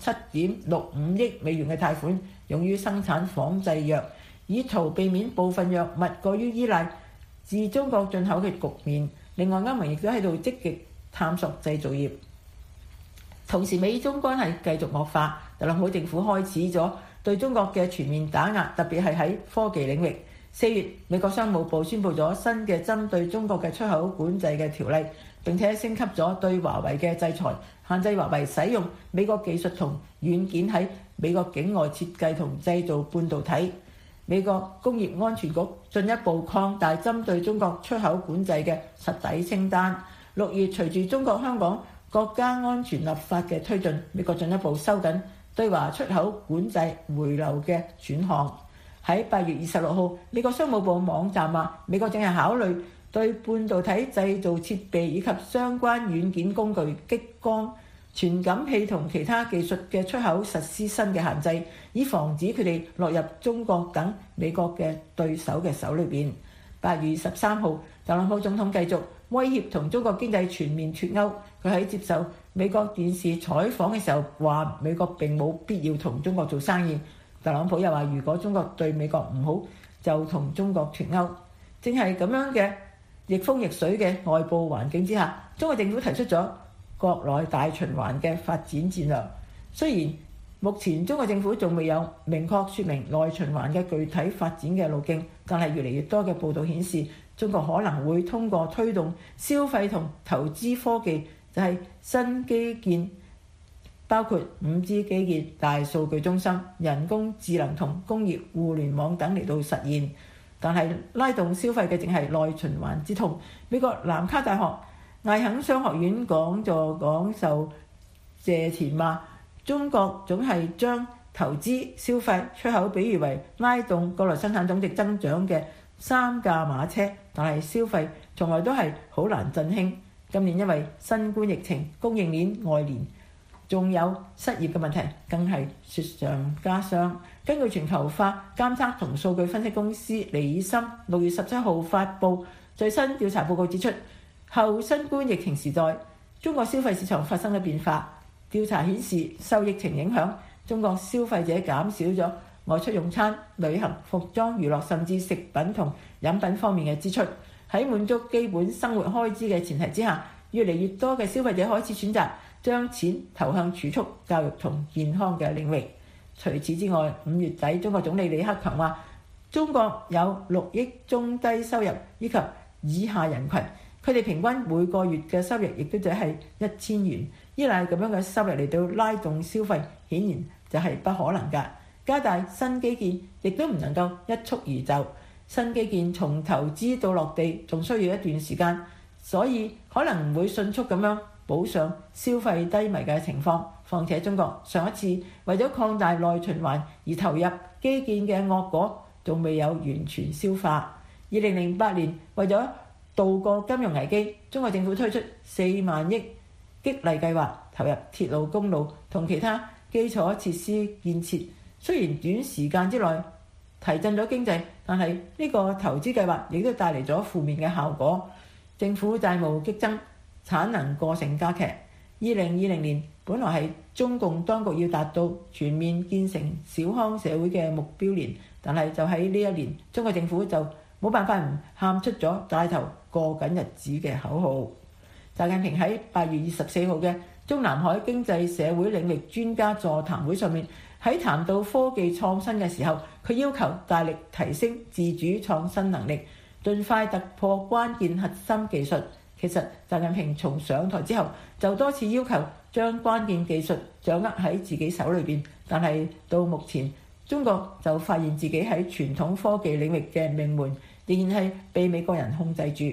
S10: 7.65億美元嘅貸款，用於生產仿製藥，以圖避免部分藥物過於依賴自中國進口嘅局面。另外，歐盟亦都喺度積極探索製造業。同時，美中關係繼續惡化，特朗普政府開始咗對中國嘅全面打壓，特別係喺科技領域。4月，美國商務部宣布咗新嘅針對中國嘅出口管制嘅條例，並且升級咗對華為嘅制裁，限制華為使用美國技術同軟件喺美國境外設計同製造半導體。美國工業安全局進一步擴大針對中國出口管制嘅實體清單。6月，隨住中國香港國家安全立法嘅推進，美國進一步收緊對華出口管制回流嘅選項。喺8月26號，美國商務部網站話，美國正係考慮對半導體製造設備以及相關軟件工具、激光、傳感器同其他技術嘅出口實施新嘅限制，以防止佢哋落入中國等美國嘅對手嘅手裏邊。8月13號，特朗普總統繼續威脅同中國經濟全面脫鈎。佢喺接受美國電視採訪嘅時候話，美國並冇必要同中國做生意。特朗普又話，如果中國對美國唔好，就同中國脫鈎。正係咁樣嘅逆風逆水嘅外部環境之下，中國政府提出咗國內大循環嘅發展戰略。雖然目前中國政府仲未有明確説明內循環嘅具體發展嘅路徑，但係越嚟越多嘅報導顯示，中國可能會通過推動消費同投資科技，就係新基建，包括5G 基建、大數據中心、人工智能同工業互聯網等嚟到實現。但係拉動消費嘅正係內循環之痛。美國南卡大學艾肯商學院講座講授謝田話，中國總係將投資、消費、出口比喻為拉動國內生產總值增長嘅3駕馬車，但係消費從來都係好難振興。今年因為新冠疫情、供應鏈外延，仲有失業嘅問題，更係雪上加霜。根據全球化監測同數據分析公司尼爾森6月17號發布最新調查報告指出，後新冠疫情時代，中國消費市場發生咗變化。調查顯示，受疫情影響，中國消費者減少咗外出用餐、旅行、服裝、娛樂甚至食品同飲品方面嘅支出。喺滿足基本生活開支嘅前提之下，越嚟越多嘅消費者開始選擇將錢投向儲蓄、教育同健康嘅領域。除此之外，5月底，中國總理李克強話，中國有6億中低收入以及以下人群，佢哋平均每個月嘅收入亦都只係1000元。依賴咁樣嘅收入嚟到拉動消費，顯然就係不可能㗎。加大新基建亦都唔能夠一蹴而就，新基建從投資到落地仲需要一段時間，所以可能唔會迅速咁樣補上消費低迷嘅情況。況且中國上一次為咗擴大內循環而投入基建嘅惡果仲未有完全消化。2008年為咗渡過金融危機，中國政府推出4萬億激勵計劃，投入鐵路、公路同其他基礎設施建設。雖然短時間之內提振咗經濟，但係呢個投資計劃亦都帶嚟咗負面嘅效果。政府債務激增，產能過剩加劇。2020年本來係中共當局要達到全面建成小康社會嘅目標年，但係就喺呢一年，中國政府就冇辦法唔喊出咗帶頭過緊日子嘅口號。習近平喺8月24號嘅中南海經濟社會領域專家座談會上面，喺談到科技創新嘅時候，佢要求大力提升自主創新能力，盡快突破關鍵核心技術。其實習近平從上台之後就多次要求將關鍵技術掌握喺自己手裏邊，但係到目前，中國就發現自己喺傳統科技領域嘅命門仍然係被美國人控制住。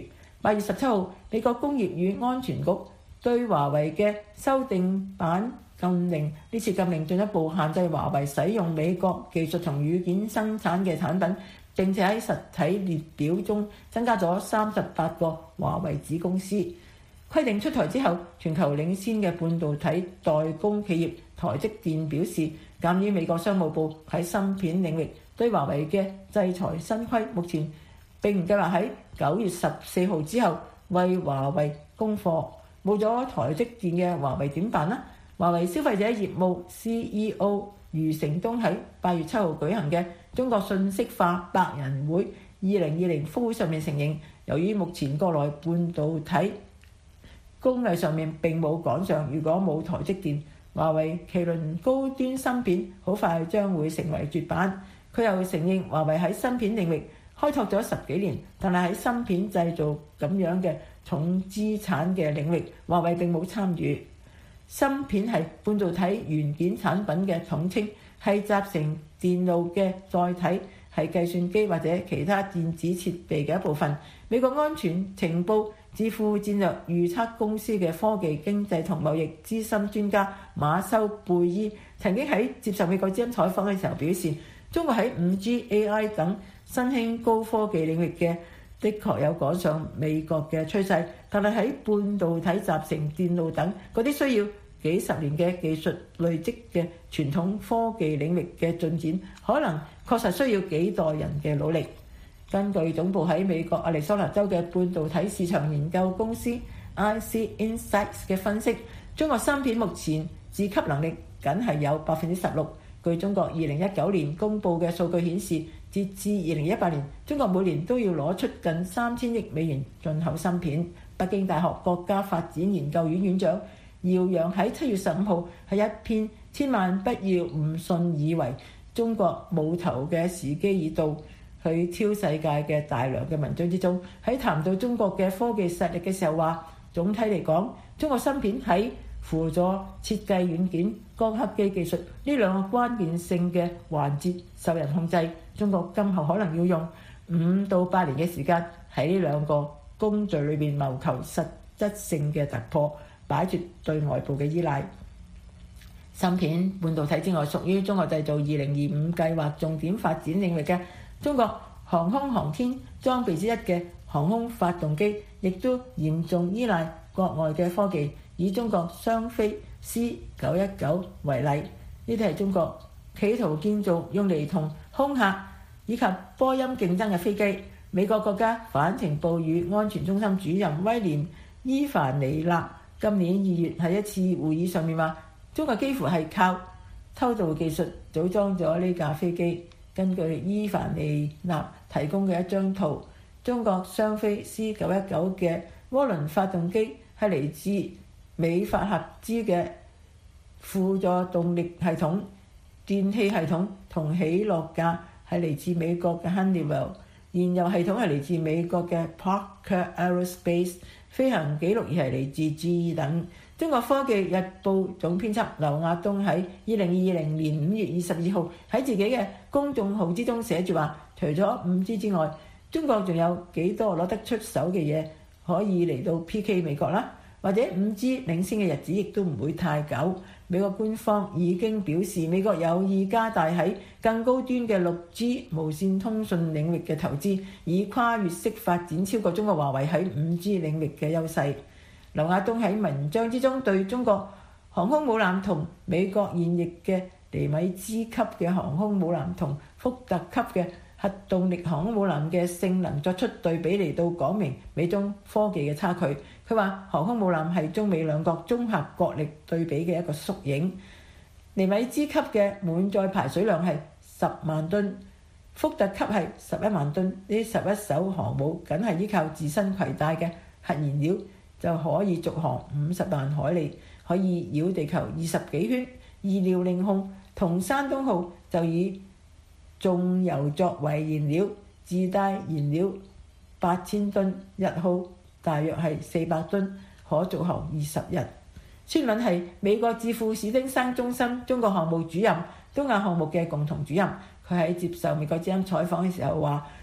S10: 8月17號，美國工業與安全局對華為嘅修訂版禁令，呢次禁令進一步限制華為使用美國技術同軟件生產嘅產品，並且喺實體列表中增加咗38個華為子公司。規定出台之後，全球領先嘅半導體代工企業台積電表示，鑑於美國商務部喺芯片領域對華為嘅制裁新規，目前並唔計劃喺9月14號之後為華為供貨。冇咗台積電嘅華為點辦呢？華為消費者業務 CEO 余承東喺8月7號舉行嘅中國信息化百人會2020峰會上面承認，由於目前國內半導體工藝上面並冇趕上，如果冇台積電，華為麒麟高端芯片好快將會成為絕版。佢又承認華為喺芯片領域開拓咗10幾年，但係喺芯片製造咁樣嘅重資產嘅領域，華為並冇參與。芯片係半導體元件產品嘅統稱，係集成電路嘅載體，係計算機或者其他電子設備嘅一部分。美國安全情報智庫戰略預測公司嘅科技經濟同貿易資深專家馬修貝伊曾經喺接受美國之音採訪嘅時候表示，中國喺 5G、AI 等新興高科技領域嘅確有趕上美國嘅趨勢，但係喺半導體集成電路等嗰啲需要幾十年嘅技術累積嘅傳統科技領域嘅進展，可能確實需要幾代人嘅努力。根據總部喺美國亞利桑那州嘅半導體市場研究公司 IC Insights 嘅分析，中國芯片目前自給能力僅係有16%。據中國2019年公佈嘅數據顯示，截至2018年，中國每年都要攞出近3000億美元進口芯片。北京大學國家發展研究院院長姚洋喺7月15號喺一篇千萬不要誤信以為中國冇頭嘅時機已到去挑世界嘅大量嘅文章之中，喺談到中國嘅科技實力嘅時候話，總體嚟講，中國芯片喺輔助設計軟件、光刻機技術呢兩個關鍵性嘅環節受人控制。中國今後可能要用5到8年嘅時間喺呢兩個工序裏邊謀求實質性嘅突破，擺脫對外部嘅依賴。芯片半導體之外，屬於中國製造2025計劃重點發展領域嘅中國航空航天裝備之一嘅航空發動機，亦都嚴重依賴國外嘅科技。以中國商飛 C919 為例，呢啲係中國企圖建造用嚟同空客以及波音競爭嘅飛機。美國國家反情報與安全中心主任威廉伊凡尼納今年2月喺一次會議上面話，中國幾乎係靠偷渡技術組裝咗呢架飛機。根據伊凡尼納提供嘅一張圖，中國商飛 C919 嘅渦輪發動機係嚟自美法合資嘅輔助動力系統、電氣系統同起落架係嚟自美國嘅 Honeywell， 燃油系統係嚟自美國嘅 Parker Aerospace， 飛行記錄儀係嚟自 GE 等。中國科技日報總編輯劉亞東喺2020年5月22號喺自己嘅公眾號之中寫住話，除咗 5G 之外，中國仲有幾多攞得出手嘅嘢可以嚟到 PK 美國啦？或者 5G 領先嘅日子亦都唔會太久。美國官方已經表示，美國有意加大喺更高端嘅 6G 無線通訊領域嘅投資，以跨越式發展超過中國華為喺 5G 領域嘅優勢。劉亞東喺文章之中對中國航空母艦同美國現役嘅尼米茲級嘅航空母艦同福特級嘅核動力航空母艦嘅性能作出對比，嚟到講明美中科技嘅差距。佢話航空母艦係中美兩國綜合國力對比嘅一個縮影。尼米茲級嘅滿載排水量係10萬噸，福特級係11萬噸。呢11艘航母僅係依靠自身攜帶嘅核燃料就可以續航50萬海里，可以繞地球20幾圈。二遼令控同山東號就以重油作為燃料，自帶燃料8000噸，日耗大約係400噸，可續航20日。孫敏係美國智庫史丁生中心中國項目主任、東亞項目嘅共同主任。佢喺接受美國之音採訪嘅時候話，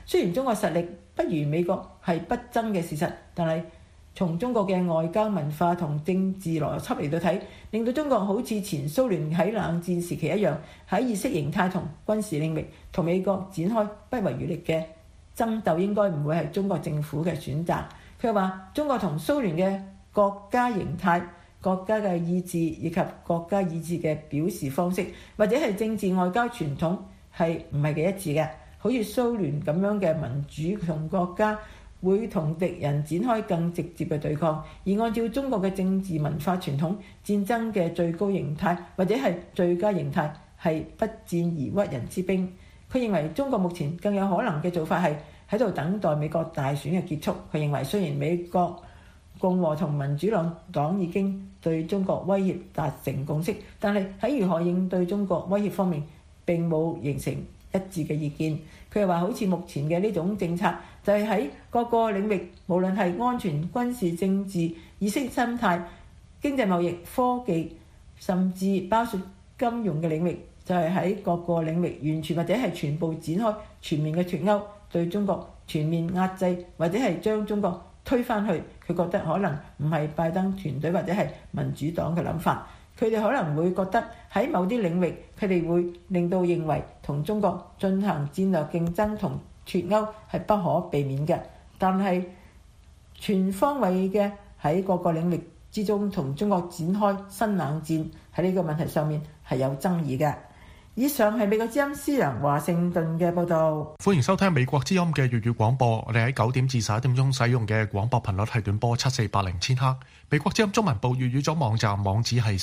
S10: 雖然中國實力不如美國係不爭嘅事實，但係從中國嘅外交文化同政治邏輯嚟到睇，令到中國好似前蘇聯喺冷戰時期一樣，喺意識形態同軍事領域同美國展開不遺餘力嘅爭鬥，應該唔會係中國政府嘅選擇。佢又話：中國同蘇聯嘅國家形態、國家嘅意志以及國家意志嘅表示方式，或者係政治外交傳統係唔係幾一致嘅？好似蘇聯咁樣嘅民主同國家會同敵人展開更直接嘅對抗，而按照中國嘅政治文化傳統，戰爭嘅最高形態或者係最佳形態係不戰而屈人之兵。佢認為中國目前更有可能嘅做法係喺度等待美國大選嘅結束。佢認為雖然美國共和同民主兩黨已經對中國威脅達成共識，但係喺如何應對中國威脅方面並冇形成一致嘅意見。佢又話：好似目前嘅呢種政策，就係喺各個領域，無論係安全、軍事、政治、意識形態、經濟貿易、科技，甚至包括金融嘅領域，就係喺各個領域完全或者係全部展開全面嘅脫鈎，對中國全面壓制，或者係將中國推返去。佢覺得可能唔係拜登團隊或者係民主黨嘅諗法。佢哋可能會覺得喺某啲領域，佢哋會令到認為同中國進行戰略競爭同脫鈎係不可避免嘅，但係全方位嘅喺各個領域之中同中國展開新冷戰，喺呢個問題上面係有爭議嘅。以上係美國之音思良華盛頓嘅報導。
S2: 歡迎收聽美國之音嘅粵語廣播。我哋喺9點至11點鐘使用嘅廣播頻率係短波7480千赫。美國之音中文部粵語組網站網址係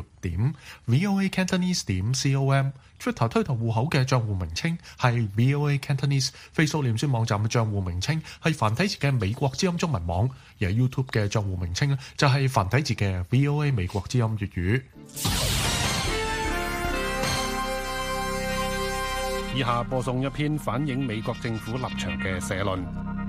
S2: 3w.voacantonese.com。Twitter 推特戶口嘅帳戶名稱係 VOA Cantonese。Facebook 臉書網站嘅帳戶名稱係繁體字嘅美國之音中文網。而 YouTube 嘅帳戶名稱就係繁體字嘅 VOA 美國之音粵語。
S11: 以下播送一篇反映美國政府立場嘅社論。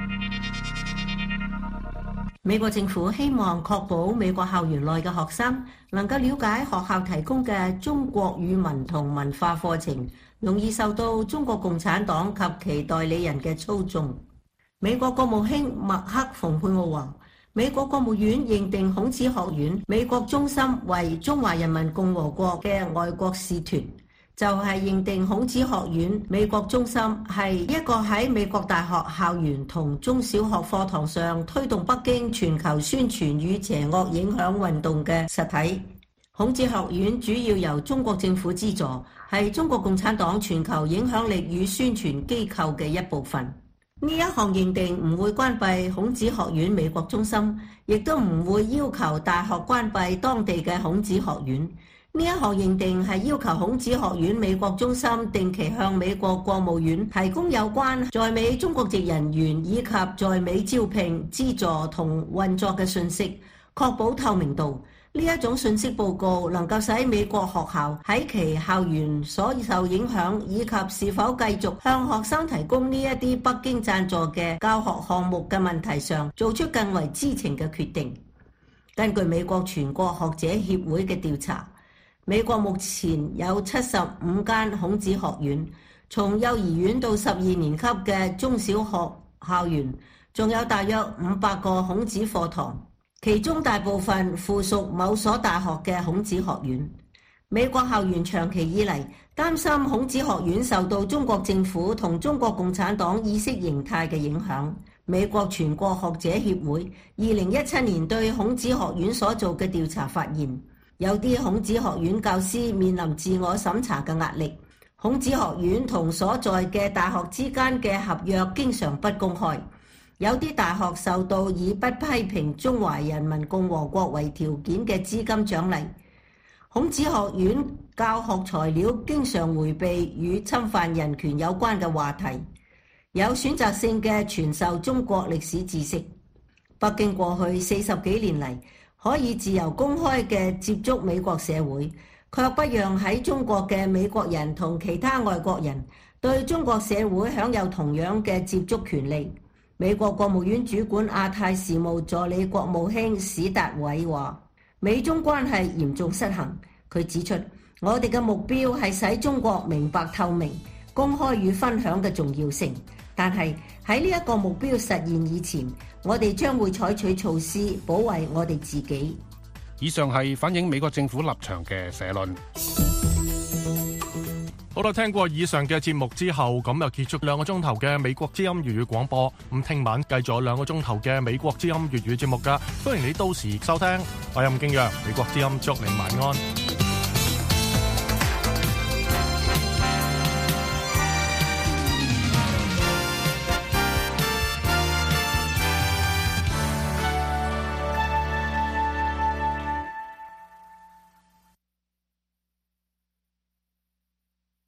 S12: 美國政府希望確保美國校園內嘅學生能夠了解學校提供嘅中國語文同文化課程，容易受到中國共產黨及其代理人嘅操縱。美國國務卿麥克蓬佩奧話，美國國務院認定孔子學院美國中心為中華人民共和國嘅外國使團，就係認定孔子學院美國中心係一個喺美國大學校園同中小學課堂上推動北京全球宣傳與邪惡影響運動嘅實體。孔子學院主要由中國政府資助，係中國共產黨全球影響力與宣傳機構嘅一部分。呢一項認定唔會關閉孔子學院美國中心，亦都唔會要求大學關閉當地嘅孔子學院。呢一項認定係要求孔子學院美國中心定期向美國國務院提供有關在美中國籍人員以及在美招聘、資助同運作嘅信息，確保透明度。呢一種信息報告能夠使美國學校喺其校園所受影響以及是否繼續向學生提供呢一啲北京贊助嘅教學項目嘅問題上做出更為知情嘅決定。根據美國全國學者協會嘅調查，美國目前有75間孔子學院，從幼兒園到12年級嘅中小學校園，仲有大約500個孔子課堂，其中大部分附屬某所大學嘅孔子學院。美國校園長期以嚟擔心孔子學院受到中國政府同中國共產黨意識形態嘅影響。美國全國學者協會2017年對孔子學院所做嘅調查發現，有啲孔子學院教師面臨自我審查嘅壓力。孔子學院同所在嘅大學之間嘅合約經常不公開。有啲大學受到以不批評中華人民共和國為條件嘅資金獎勵。孔子學院教學材料經常迴避與侵犯人權有關嘅話題，有選擇性嘅傳授中國歷史知識。北京過去40幾年嚟，可以自由公開嘅接觸美國社會，卻不讓喺中國嘅美國人同其他外國人對中國社會享有同樣嘅接觸權利。美國國務院主管亞太事務助理國務卿史達偉話，美中關係嚴重失衡。佢指出，我哋嘅目標係使中國明白透明、公開與分享嘅重要性， 但係喺呢一個目標實現以前，我哋將會採取措施保衛我哋自己。
S11: 以上係反映美國政府立場嘅社論。
S1: 好啦，聽過以上嘅節目之後，咁又結束2個鐘頭嘅美國之音粵語廣播。咁聽晚繼續有2個鐘頭嘅美國之音粵語節目㗎，歡迎你到時收聽。我係吳敬陽，美國之音祝你晚安。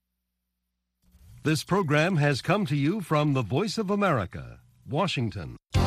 S13: This program has come to you from the Voice of America, Washington.